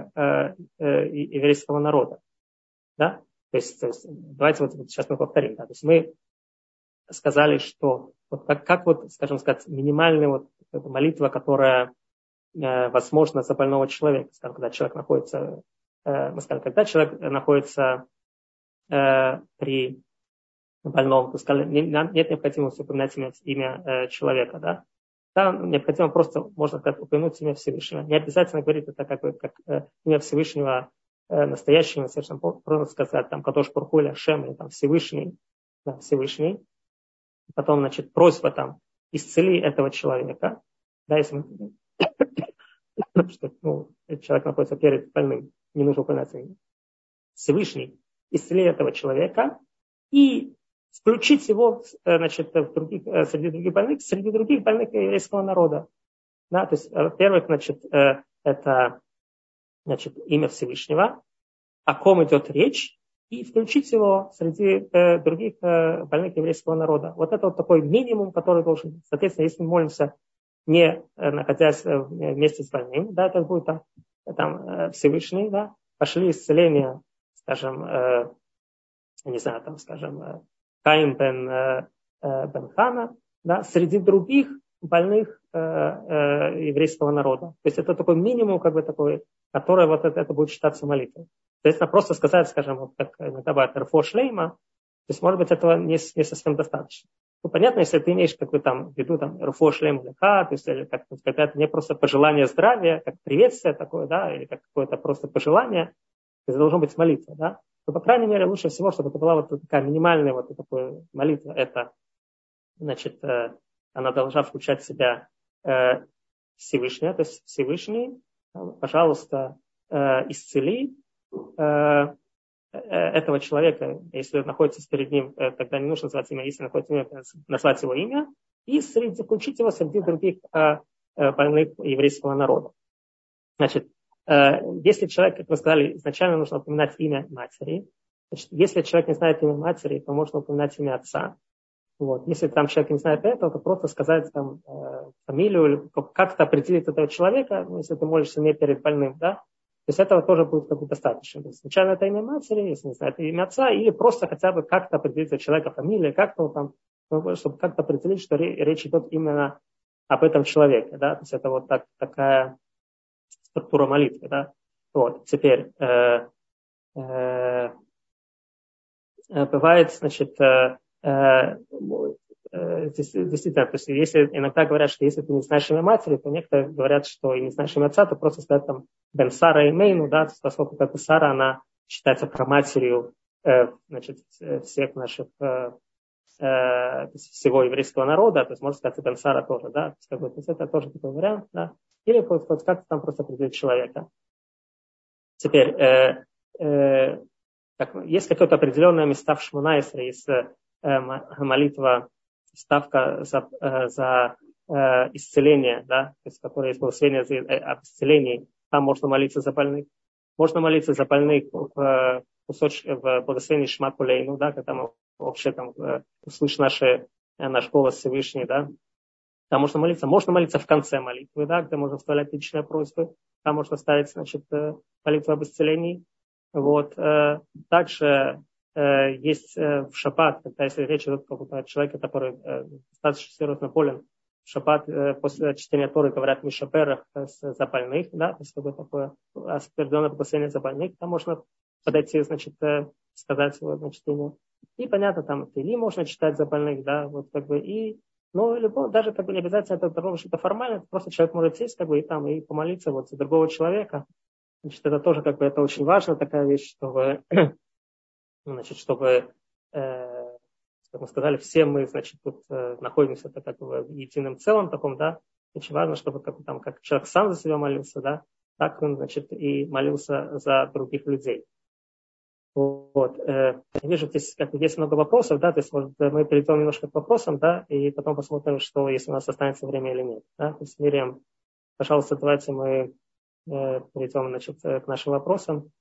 еврейского народа. Да? То есть, то есть давайте вот, вот сейчас мы повторим. Да? То есть мы сказали, что вот как, как вот, скажем сказать, минимальная вот молитва, которая э, возможна за больного человека, скажем, когда человек находится, э, мы сказали, когда человек находится э, при больном, то сказали, не, нет необходимости упоминать имя, имя э, человека, да? Там необходимо просто, можно сказать, упомянуть имя Всевышнего. Не обязательно говорить это как, бы, как э, имя Всевышнего э, настоящего, совершенно просто сказать, там, Кадош Барух Ху или Ашем, или там Всевышний, да, Всевышний. Потом, значит, просьба там, исцели этого человека, да, если мы, что, ну, человек находится перед больным, не нужно упоминать имя. Всевышний, исцели этого человека и включить его, значит, в других, среди других больных, среди других больных еврейского народа. Да, то есть, во-первых, значит, это, значит, имя Всевышнего, о ком идет речь, и включить его среди э, других э, больных еврейского народа. Вот это вот такой минимум, который должен быть. Соответственно, если мы молимся, не э, находясь э, вместе с больным, да, это будет там, там э, Всевышний, да, пошли исцеления, скажем, э, не знаю, там, скажем, э, Каим бен, э, бен Хана, да, среди других больных э, э, еврейского народа. То есть это такой минимум, как бы такой, который вот это, это будет считаться молитвой. Соответственно, просто сказать, скажем, вот как иногда бывает «рфо шлейма», то есть, может быть, этого не, не совсем достаточно. Ну, понятно, если ты имеешь как бы там в виду там «рфо шлейма леха», то есть, или как, когда это не просто пожелание здравия, как приветствие такое, да, или как какое-то просто пожелание, то есть, должно быть молитва, да. Но, по крайней мере, лучше всего, чтобы это была вот такая минимальная вот такая молитва. Это, значит, э, она должна включать в себя э, Всевышний, то есть Всевышний, пожалуйста, э, исцели этого человека, если находится перед ним, тогда не нужно назвать имя, если находится имя, назвать его имя, и среди, включить его среди других больных еврейского народа. Значит, если человек, как мы сказали, изначально нужно упоминать имя матери, значит, если человек не знает имя матери, то можно упоминать имя отца. Вот. Если там человек не знает этого, то просто сказать там фамилию, как-то определить этого человека, ну, если ты молишься не перед больным, да, то есть этого тоже будет как бы достаточно. То есть сначала это имя матери, если не знаю, это имя отца, или просто хотя бы как-то определить человека фамилию, как-то там, чтобы как-то определить, что речь идет именно об этом человеке. Да? То есть это вот так, такая структура молитвы. Да? Вот. Теперь э, э, бывает, значит, э, э, действительно, то есть если иногда говорят, что если ты не знаешь имя матери, то некоторые говорят, что и не знаешь имя отца, то просто сказать там Бен Сара и Мейну, да, поскольку как бы Сара, она считается праматерью э, значит, всех наших, э, э, всего еврейского народа, то есть можно сказать и Бен Сара тоже, да, то есть, как бы, то есть это тоже такой вариант, да, или вот, вот как-то там просто определить человека. Теперь, э, э, как, есть какое-то определенное место в Шмонайсре, есть э, молитва, ставка за, э, за э, исцеление, да, то есть, которое есть благословение за, э, об исцелении, там можно молиться за больных. Можно молиться за больных в, кусоч, в благословении Шма Кулейну, да, когда мы вообще там услышим наши, наш голос Всевышний, да. Там можно молиться. Можно молиться в конце молитвы, да, где можно вставлять личные просьбы. Там можно ставить, значит, молитву об исцелении. Вот. Также есть в шаббат, когда если речь идет о человеке, который достаточно серьезно болен, в шаббат после чтения Торы говорят мишаперах за больных, да, то есть как бы такое определенное благословение за больных, там можно подойти, значит, сказать его, значит, имя. И понятно, там Тили можно читать за больных, да, вот как бы, и, ну, любого, даже как бы не обязательно это должно быть что-то формальное, просто человек может сесть, как бы, и там, и помолиться вот за другого человека. Значит, это тоже, как бы, это очень важно, такая вещь, чтобы, значит, чтобы, э, как мы сказали, все мы, значит, тут э, находимся как бы в едином целом таком, да, очень важно, чтобы как, там, как человек сам за себя молился, да, так он, значит, и молился за других людей. Вот. Я вижу, здесь как, есть много вопросов, да, то есть может, мы перейдем немножко к вопросам, да, и потом посмотрим, что, если у нас останется время или нет. Да? То есть, Мириам, пожалуйста, давайте мы э, перейдем, значит, к нашим вопросам.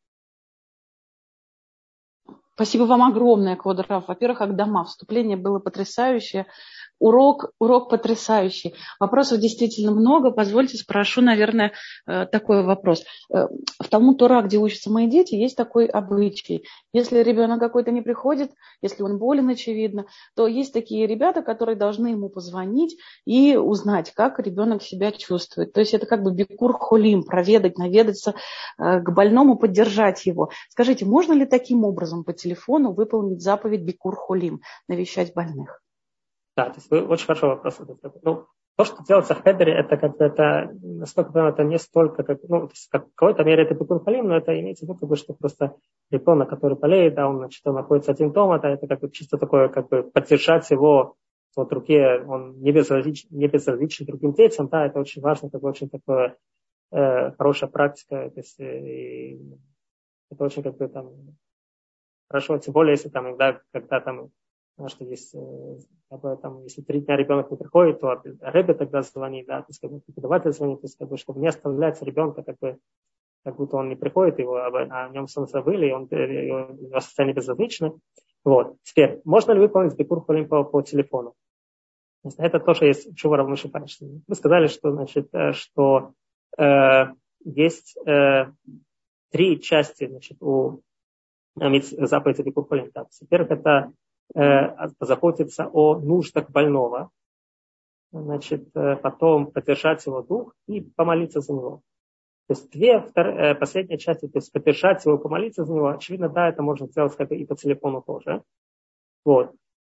Спасибо вам огромное, Кводрав. Во-первых, как дома. Вступление было потрясающее. Урок, урок потрясающий. Вопросов действительно много. Позвольте, спрошу, наверное, такой вопрос. В Талмуд Тора, где учатся мои дети, есть такой обычай. Если ребенок какой-то не приходит, если он болен, очевидно, то есть такие ребята, которые должны ему позвонить и узнать, как ребенок себя чувствует. То есть это как бы бикур холим, проведать, наведаться к больному, поддержать его. Скажите, можно ли таким образом по телефону выполнить заповедь бикур холим, навещать больных? Да, то есть вы очень хорошо вопрос. Ну, то, что делается в хедере, это как бы это, насколько понимаю, это не столько, как, ну, то есть, как, в какой-то мере это бикур халим, но это имеется в виду, как бы, что просто ребенок, который болеет, да, он, значит, он находится один дома, да, это как бы чисто такое, как бы поддержать его в руке, он не безразличен, не безразличен другим детям, да, это очень важно, как бы очень такое э, хорошая практика, то есть, э, это очень как бы там хорошо, тем более, если там иногда, когда там что есть, как бы, там, если три дня ребенок не приходит, то Ребе тогда звонит, да, то есть как бы преподаватель звонит, то есть как бы, чтобы не оставлять ребенка, как бы, как будто он не приходит, его, а о нем сон забыли, и он, его состояние безразлично. Вот. Теперь, можно ли выполнить бикур холим по, по телефону? Это тоже есть чува Рав Моше Файнштейн. Мы сказали, что, значит, что э, есть э, три части, значит, у заповеди бикур холим. Во-первых, это позаботиться о нуждах больного, значит, потом поддержать его дух и помолиться за него. То есть две втор... последние части, то есть поддержать его и помолиться за него, очевидно, да, это можно сделать как бы и по телефону тоже. Вот.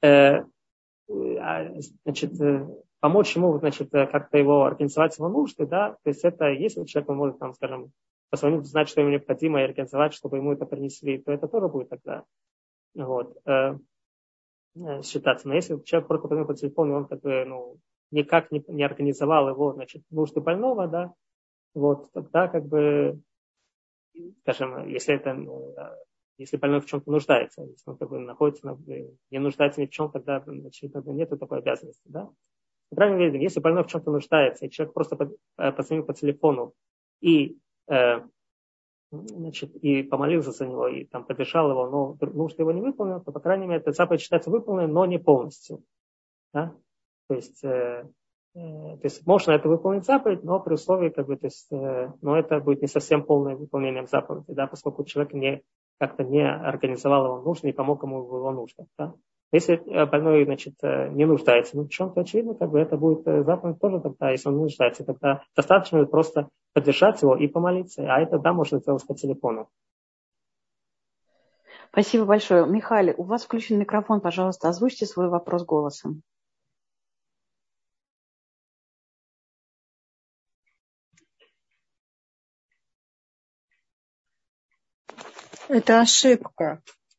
Значит, помочь ему, значит, как-то его организовать его нужды, да, то есть это, если человек может, там, скажем, позвонить, знать, что ему необходимо, и организовать, чтобы ему это принесли, то это тоже будет тогда. Вот. Считаться. Но если человек просто позвонил по телефону, он как бы, ну, никак не, не организовал его, значит, нужды больного, да, вот, тогда как бы, скажем, если это, если больной в чем-то нуждается, если он как бы находится, не нуждается ни в чем, тогда, очевидно, нет такой обязанности, да. По крайней мере, если больной в чем-то нуждается, и человек просто позвонил по телефону и значит, и помолился за него, и там поддержал его, но нужды его не выполнил, то, по крайней мере, эта заповедь считается выполненной, но не полностью. Да? То есть, э, э, то есть можно это выполнить заповедь, но при условии, как бы, то есть, э, но это будет не совсем полное выполнение заповеди, да, поскольку человек не, как-то не организовал его нужды и помог ему в его нуждах. Да? Если больной, значит, не нуждается ни в чем, то очевидно, как бы это будет заповедь тоже тогда, если он нуждается, тогда достаточно просто поддержать его и помолиться, а это, да, можно сделать по телефону. Спасибо большое. Михаил, у вас включен микрофон, пожалуйста, озвучьте свой вопрос голосом. Это ошибка.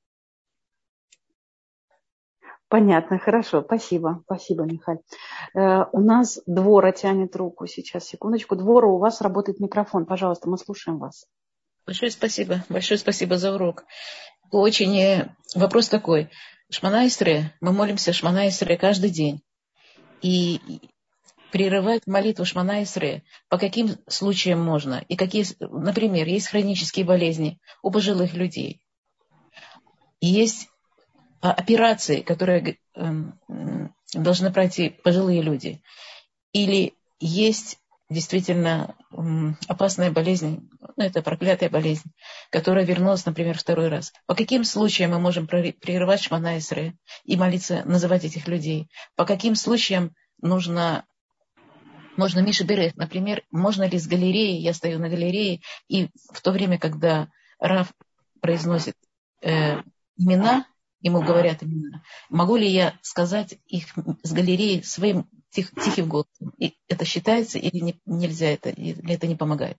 Понятно, хорошо, спасибо, спасибо, Михаил. Э, у нас Двора тянет руку сейчас, секундочку. Двора, у вас работает микрофон, пожалуйста, мы слушаем вас. Большое спасибо, большое спасибо за урок. Очень вопрос такой. Шмона Эсре, мы молимся Шмона Эсре каждый день. И прерывать молитву Шмона Эсре по каким случаям можно? И какие, например, есть хронические болезни у пожилых людей. И есть операции, которые э, должны пройти пожилые люди. Или есть действительно э, опасная болезнь, ну, это проклятая болезнь, которая вернулась, например, второй раз. По каким случаям мы можем прерывать Шмона Эсре и молиться, называть этих людей? По каким случаям нужно, можно Миша Берех, например, можно ли с галереи, я стою на галерее, и в то время, когда Рав произносит э, имена, ему говорят имена, могу ли я сказать их с галереи своим тих, тихим голосом? И это считается или не, нельзя это, или это не помогает?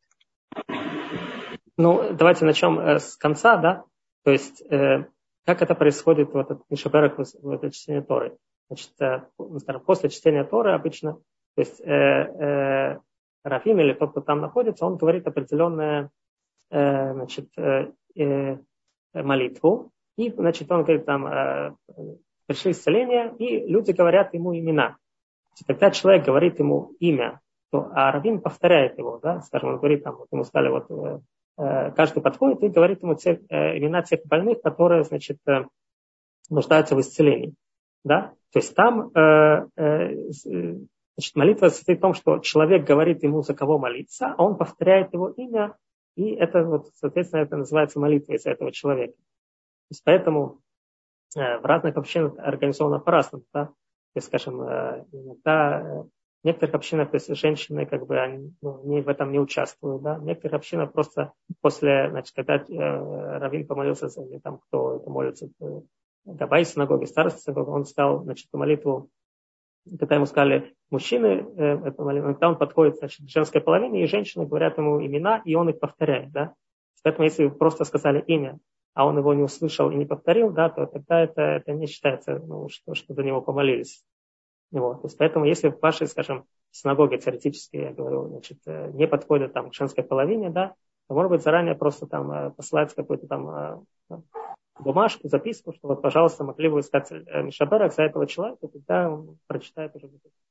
Ну, давайте начнем э, с конца, да, то есть э, как это происходит в этот Мишаберах, в это чтение Торы. Значит, э, после чтения Торы обычно То есть э, э, раввин или тот, кто там находится, он говорит определенную э, значит, э, э, молитву, и значит, он говорит там, э, пришли исцеления, и люди говорят ему имена. Когда человек говорит ему имя, то, а раввин повторяет его, да, скажем, он говорит, там, вот ему сказали, вот, э, каждый подходит и говорит ему те, э, имена тех больных, которые, значит, э, нуждаются в исцелении, да, то есть там э, э, значит, молитва состоит в том, что человек говорит ему, за кого молиться, а он повторяет его имя, и это, вот, соответственно, это называется молитвой за этого человека. То есть поэтому э, в разных общинах организовано по-разному, да. То есть, скажем, иногда в некоторых общинах, то есть женщины как бы они, ну, не, в этом не участвуют, да. В некоторых общинах просто после, значит, когда э, раввин помолился, или там кто молится, габай синагоги, староста синагоги, он сказал, значит, молитву, когда ему сказали мужчины, э, когда он подходит, значит, к женской половине, и женщины говорят ему имена, и он их повторяет, да. Поэтому если вы просто сказали имя, а он его не услышал и не повторил, да, то тогда это, это не считается, ну, что, что за него помолились. Вот. То есть, поэтому, если в вашей, скажем, синагоге теоретически, я говорю, значит, не подходят там, к женской половине, да, то, может быть, заранее просто там посылать какую-то там бумажку, записку, что вот, пожалуйста, могли бы искать Мишаберах за этого человека, тогда он прочитает уже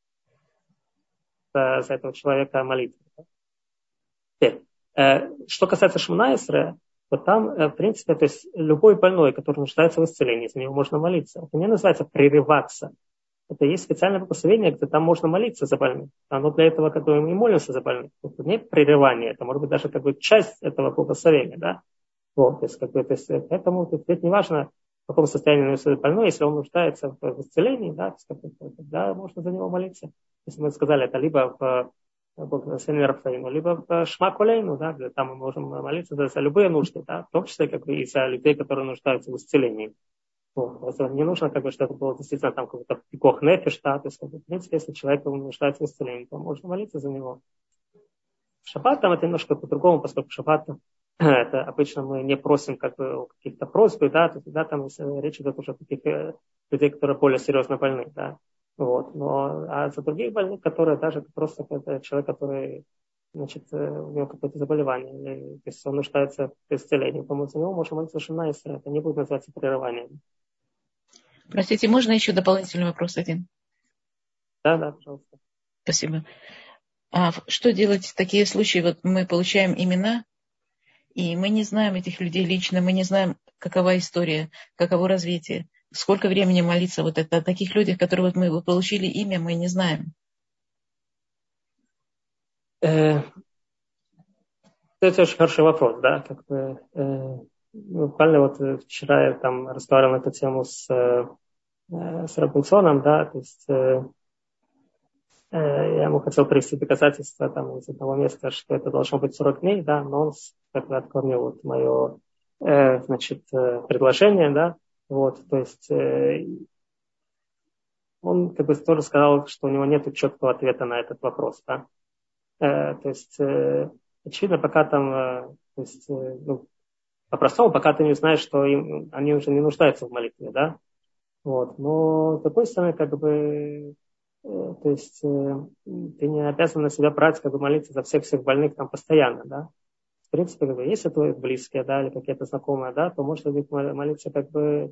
за, за этого человека молитву. Да? Теперь, э, что касается Шмона Эсре, вот там, в принципе, то есть любой больной, который нуждается в исцелении, за него можно молиться. Это не называется прерываться. Это есть специальное благословение, где там можно молиться за больных. Оно для этого, как бы, мы и молимся за больных. Это не прерывание, это может быть даже как бы часть этого благословения, да. Вот, то есть, как бы, то есть, поэтому то есть, это не важно, в каком состоянии находится больной, если он нуждается в исцелении, да, то есть, как бы, тогда можно за него молиться. Если мы сказали, это либо в благословение Рафаину, либо в Шма Колейну, да, где там мы можем молиться за, за любые нужды, да, в том числе как бы, и за людей, которые нуждаются в исцелении. Вот. Не нужно, как бы, чтобы это было действительно там какой-то пикох нефиш, да, то есть, как бы, в принципе, если человек нуждается в исцелении, то можно молиться за него. В шаббат там это немножко по-другому, поскольку в шаббат это обычно мы не просим как бы каких-то просьб, да, то есть, да, там речь идет уже о таких людей, которые более серьезно больны, да. Вот. Но, а за других больных, которые даже просто это человек, который, значит, у него какое-то заболевание, или, то есть он нуждается в исцелении, по-моему, за него можно молиться Шмона Эсре, это не будет называться прерыванием. Простите, можно еще дополнительный вопрос один? Да, да, пожалуйста. Спасибо. А что делать в такие случаи? Вот мы получаем имена, и мы не знаем этих людей лично, мы не знаем, какова история, каково развитие. Сколько времени молиться вот это, о таких людях, которые вот мы получили имя, мы не знаем? Э, это очень хороший вопрос, да. Как бы, э, буквально вот вчера я там разговаривал на эту тему с, э, с Рабинсоном, да, то есть э, э, я ему хотел привести доказательства там, из одного места, что это должно быть сорок дней, да, но он как бы отклонил вот мое э, значит, предложение, да. Вот, то есть э, он как бы тоже сказал, что у него нет четкого ответа на этот вопрос, да. Э, то есть э, очевидно, пока там, э, то есть, э, ну, по-простому, пока ты не знаешь, что им, они уже не нуждаются в молитве, да. Вот, но с другой стороны, как бы, э, то есть э, ты не обязан на себя брать, как бы молиться за всех-всех больных там постоянно, да. В принципе, как бы, если твои близкие, да, или какие-то знакомые, да, то можно быть молиться как бы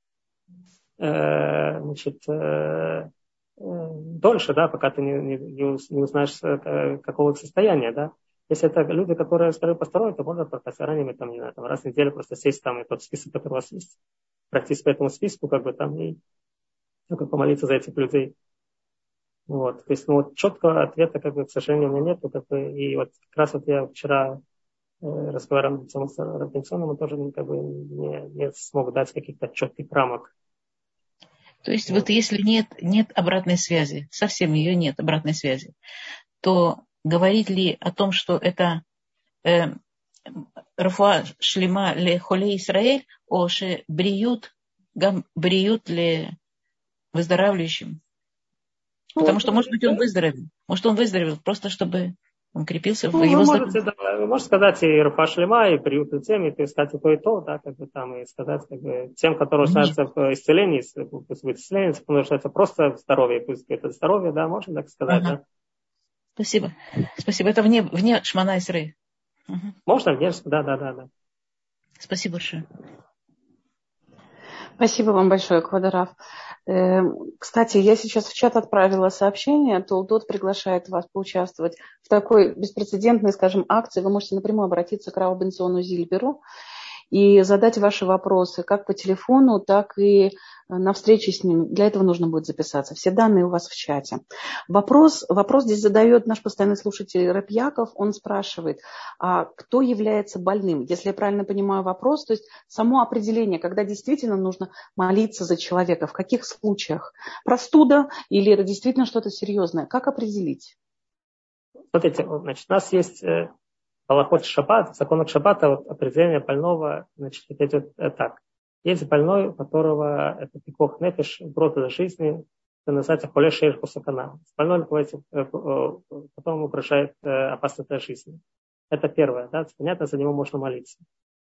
э, значит, э, э, дольше, да, пока ты не, не, не узнаешь э, какого состояния, да. Если это люди, которые скажут посторонние, то можно просто заранее там, не знаю, там, раз в неделю просто сесть там и тот список, который у вас есть, пройтись по этому списку, как бы там и только помолиться за этих людей. Вот. То есть, ну, вот четкого ответа, как бы, к сожалению, у меня нет. Как бы, и вот как раз вот я вчера э, разговаривал с Робинсоном, он тоже как бы не, не смог дать каких-то четких рамок. То есть, вот, вот если нет, нет обратной связи, совсем ее нет, обратной связи, то говорить ли о том, что это э, Рафуа шлема ле холе Исраэль, о ше бриют, гам бриют ле выздоравливающим? Потому что, может быть, он выздоровел. Может, он выздоровел, просто чтобы он крепился ну, в его здоровье. Да, вы можете сказать и Рафуа шлема, и бриют и тем, и сказать и то, и то, да, как бы там, и сказать, как бы, тем, которые нуждаются в исцелении, пусть будет исцеление, пусть нуждаются просто в здоровье, пусть это здоровье, да, можно так сказать, ага. Да. Спасибо. Спасибо. Это вне, вне Шмона Исрей. Угу. Можно вне? Да, да, да, да. Спасибо большое. Спасибо вам большое, Квадарав. Кстати, я сейчас в чат отправила сообщение, Толдот приглашает вас поучаствовать в такой беспрецедентной, скажем, акции. Вы можете напрямую обратиться к Рау Бенциону Зильберу и задать ваши вопросы как по телефону, так и на встрече с ним. Для этого нужно будет записаться. Все данные у вас в чате. Вопрос, вопрос здесь задает наш постоянный слушатель Рэб Яков. Он спрашивает, а кто является больным? Если я правильно понимаю вопрос, то есть само определение, когда действительно нужно молиться за человека, в каких случаях? Простуда или это действительно что-то серьезное? Как определить? Смотрите, значит, у нас есть Алахот Шаббат, в законах Шаббата вот, определение больного, значит, идет так. Есть больной, у которого это пикох нефиш, угроза жизни, это называется холе шейр хусакана. Больной, потом угрожает опасность для жизни. Это первое, да, понятно, за него можно молиться.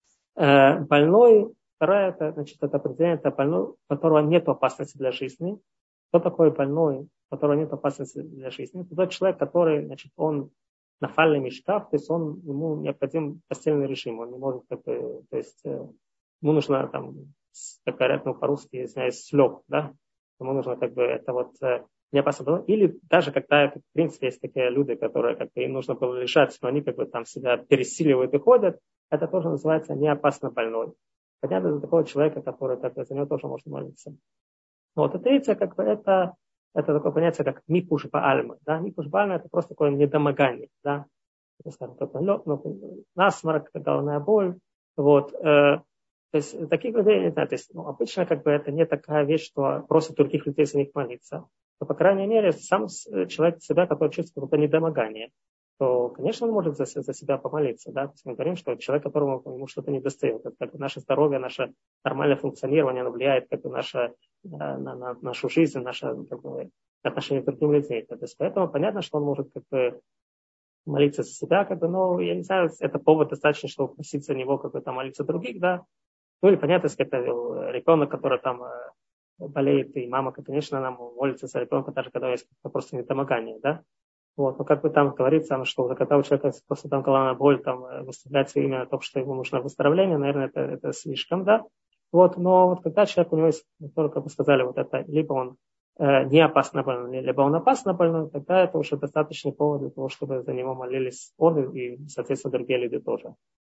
Больной, второе, это, значит, это определение, это больной, у которого нет опасности для жизни. Кто такой больной, у которого нет опасности для жизни? Это тот человек, который, значит, он нафальный мешкав, то есть он, ему необходим постельный режим, он не может, как бы, то есть ему нужно, там, как говорят, ну, по-русски, извиняюсь, слег, да, ему нужно, как бы, это вот не опасно было. Или даже когда, это, в принципе, есть такие люди, которые, как бы, им нужно было лежать, но они, как бы, там себя пересиливают и ходят, это тоже называется не опасно больной. Понятно, за такого человека, который, как бы, за него тоже можно молиться. Вот, и третье, как бы, это Это такое понятие, как микуш баальма. Да? Микуш баальма это просто такое недомогание. Да? Это, скажем, ну, насморк, головная боль. Вот. Э, то есть таких людей, не знаю, то есть, ну, обычно как бы, это не такая вещь, что просят других людей за них молиться. Но, по крайней мере, сам человек себя, который чувствует это недомогание, то, конечно, он может за, за себя помолиться. Да? То есть мы говорим, что человек, которому ему что-то не достает, это как бы наше здоровье, наше нормальное функционирование, оно влияет как бы, наше, на, на нашу жизнь, наше как бы, отношение к другим людям. То есть поэтому понятно, что он может как бы, молиться за себя, как бы, но я не знаю, это повод достаточно, чтобы просить за него как бы, там, молиться других, да. Ну или понятно, если это ребенок, который там болеет, и мама, конечно, она молится за ребенка, даже когда есть просто недомогание, да. Вот, но как бы там говорится, что когда у человека просто там головная боль, там выставляется именно то, что ему нужно выздоровление, наверное, это, это слишком, да. Вот, но вот когда человек у него есть, как вы сказали, вот это, либо он э, не опасно больной, либо он опасно больной, тогда это уже достаточный повод для того, чтобы за него молились он и, соответственно, другие люди тоже.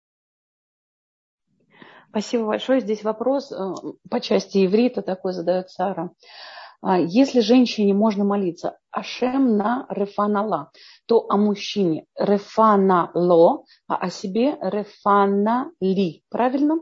Спасибо большое. Здесь вопрос по части иврита такой задает Сара. Если женщине можно молиться Ашем на рефанала, то о мужчине рефанало, а о себе рефанали. Правильно?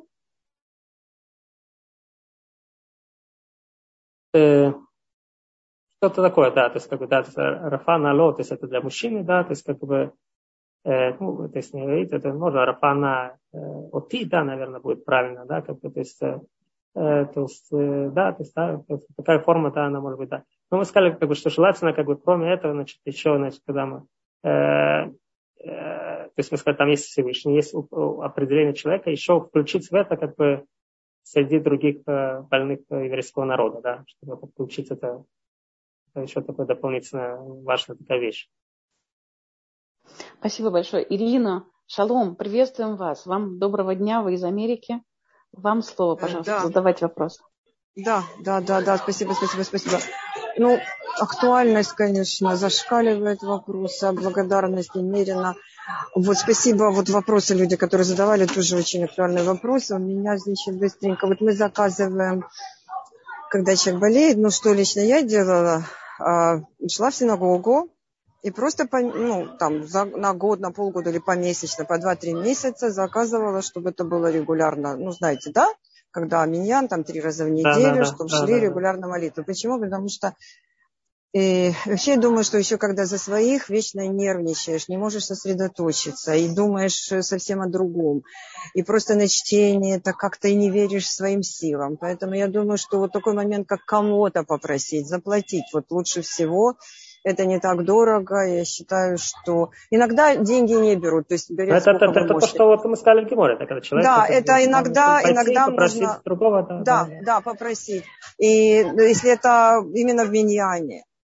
Э, что-то такое, да, то есть как бы да, рефанало, то есть это для мужчины, да, то есть как бы э, ну, то есть не говорить, это можно рефана э, оти, да, наверное, будет правильно, да, как бы, то есть э, Э, то есть, э, да, то есть, да, то есть, такая форма, да, она может быть, да. Но мы сказали, как бы, что желательно, как бы, кроме этого, значит, еще, значит, когда мы, э, э, то есть, мы сказали, там есть Всевышний, есть определение человека, еще включить в это, как бы, среди других э, больных еврейского народа, да, чтобы подключить это, это еще такая дополнительная важная такая вещь. Спасибо большое. Ирина, шалом, приветствуем вас. Вам доброго дня, вы из Америки. Вам слово, пожалуйста, да. Задавайте вопрос. Да, да, да, да, спасибо, спасибо, спасибо. Ну, актуальность, конечно, зашкаливает вопросы, а благодарность немерено. Вот, спасибо, вот вопросы люди, которые задавали, тоже очень актуальные вопросы. У меня, значит, быстренько, вот мы заказываем, когда человек болеет, ну, что лично я делала, шла в синагогу, и просто по, ну, там, за, на год, на полгода или помесячно, по два-три месяца заказывала, чтобы это было регулярно. Ну, знаете, да? Когда миньян, там, три раза в неделю, да, да, чтобы да, шли да, регулярно молитвы. Почему? Потому что и вообще я думаю, что еще когда за своих вечно нервничаешь, не можешь сосредоточиться и думаешь совсем о другом. И просто на чтение это как-то и не веришь своим силам. Поэтому я думаю, что вот такой момент, как кому-то попросить, заплатить, вот лучше всего. Это не так дорого. Я считаю, что иногда деньги не берут. То есть берет, это это, это то, что вот мы сказали в Геморе. Это когда человек, да, это, это иногда, пойти, иногда попросить можно... другого. Да, да, да, да, попросить. И если это именно в миньяне.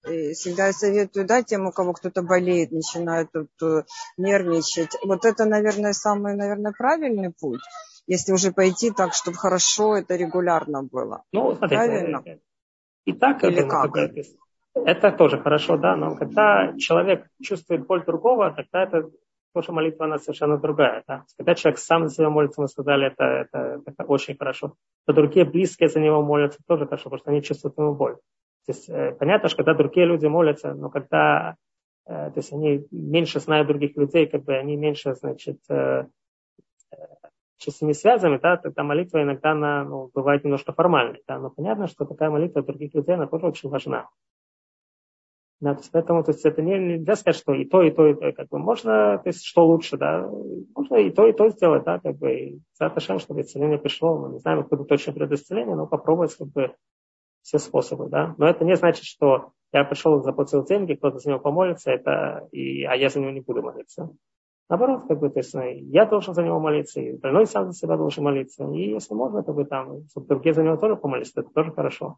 И всегда я советую, да, тем, у кого кто-то болеет, начинает тут нервничать. Вот это, наверное, самый, наверное, правильный путь. Если уже пойти так, чтобы хорошо это регулярно было. Ну, смотрите, правильно? И так, Или ну, как? как бы, это тоже хорошо, да, но когда человек чувствует боль другого, тогда это тоже молитва, она совершенно другая. Да? Когда человек сам за себя молится, мы сказали, это, это, это очень хорошо. Но другие близкие за него молятся, тоже хорошо, потому что они чувствуют ему боль. То есть, э, понятно, что когда другие люди молятся, но когда э, то есть они меньше знают других людей, как бы они меньше, значит, э, с ними связаны, да, тогда молитва иногда она, ну, бывает немножко формальной. Да, но понятно, что такая молитва других людей, она тоже очень важна. Да, то есть, поэтому то есть, это не, нельзя сказать, что и то, и то, и то. Как бы, можно, то есть, что лучше, да, можно и то, и то сделать, да, как бы, и за это шем, чтобы исцеление пришло. Мы не знаем, откуда точно придет исцеление, но попробовать, как бы, все способы, да. Но это не значит, что я пришел, заплатил деньги, кто-то за него помолится, это, и, а я за него не буду молиться. Наоборот, как бы, то есть, я должен за него молиться, и больной сам за себя должен молиться. И если можно, как бы там, чтобы другие за него тоже помолились, это тоже хорошо.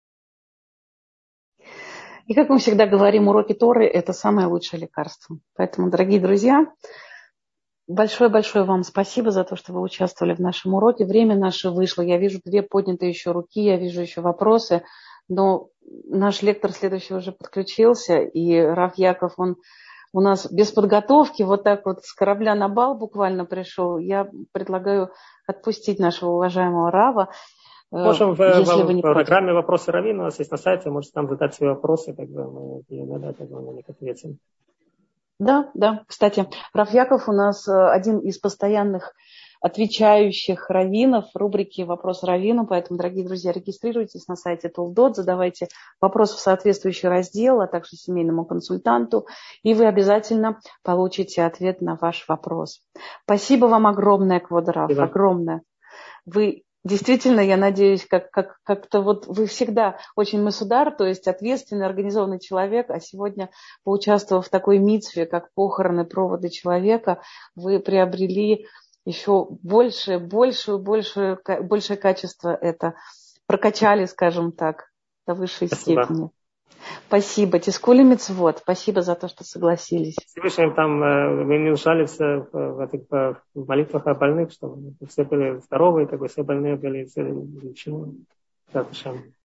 И как мы всегда говорим, уроки Торы – это самое лучшее лекарство. Поэтому, дорогие друзья, большое-большое вам спасибо за то, что вы участвовали в нашем уроке. Время наше вышло. Я вижу две поднятые еще руки, я вижу еще вопросы. Но наш лектор следующий уже подключился, и Рав Яков, он у нас без подготовки, вот так вот с корабля на бал буквально пришел. Я предлагаю отпустить нашего уважаемого Рава. Можем в, если в, вы не в программе «Вопросы Раввина», у нас есть на сайте, вы можете там задать свои вопросы, как бы мы иногда на них ответим. Да, да. Кстати, Рав Яков у нас один из постоянных отвечающих раввинов в рубрике «Вопрос раввину», поэтому, дорогие друзья, регистрируйтесь на сайте Толдот, задавайте вопрос в соответствующий раздел, а также семейному консультанту, и вы обязательно получите ответ на ваш вопрос. Спасибо вам огромное, Квод Рав, огромное. Вы действительно, я надеюсь, как, как, как-то вот вы всегда очень масудар, то есть ответственный, организованный человек, а сегодня, поучаствовав в такой мицве, как похороны, проводы человека, вы приобрели еще большее, большее, большее, большее качество это, прокачали, скажем так, до высшей Спасибо. степени. Спасибо. Тискули мицвот. Спасибо за то, что согласились. Всевышний там вы не нуждались в, в, этих, в молитвах о больных, чтобы все были здоровы, как бы все больные были лечены.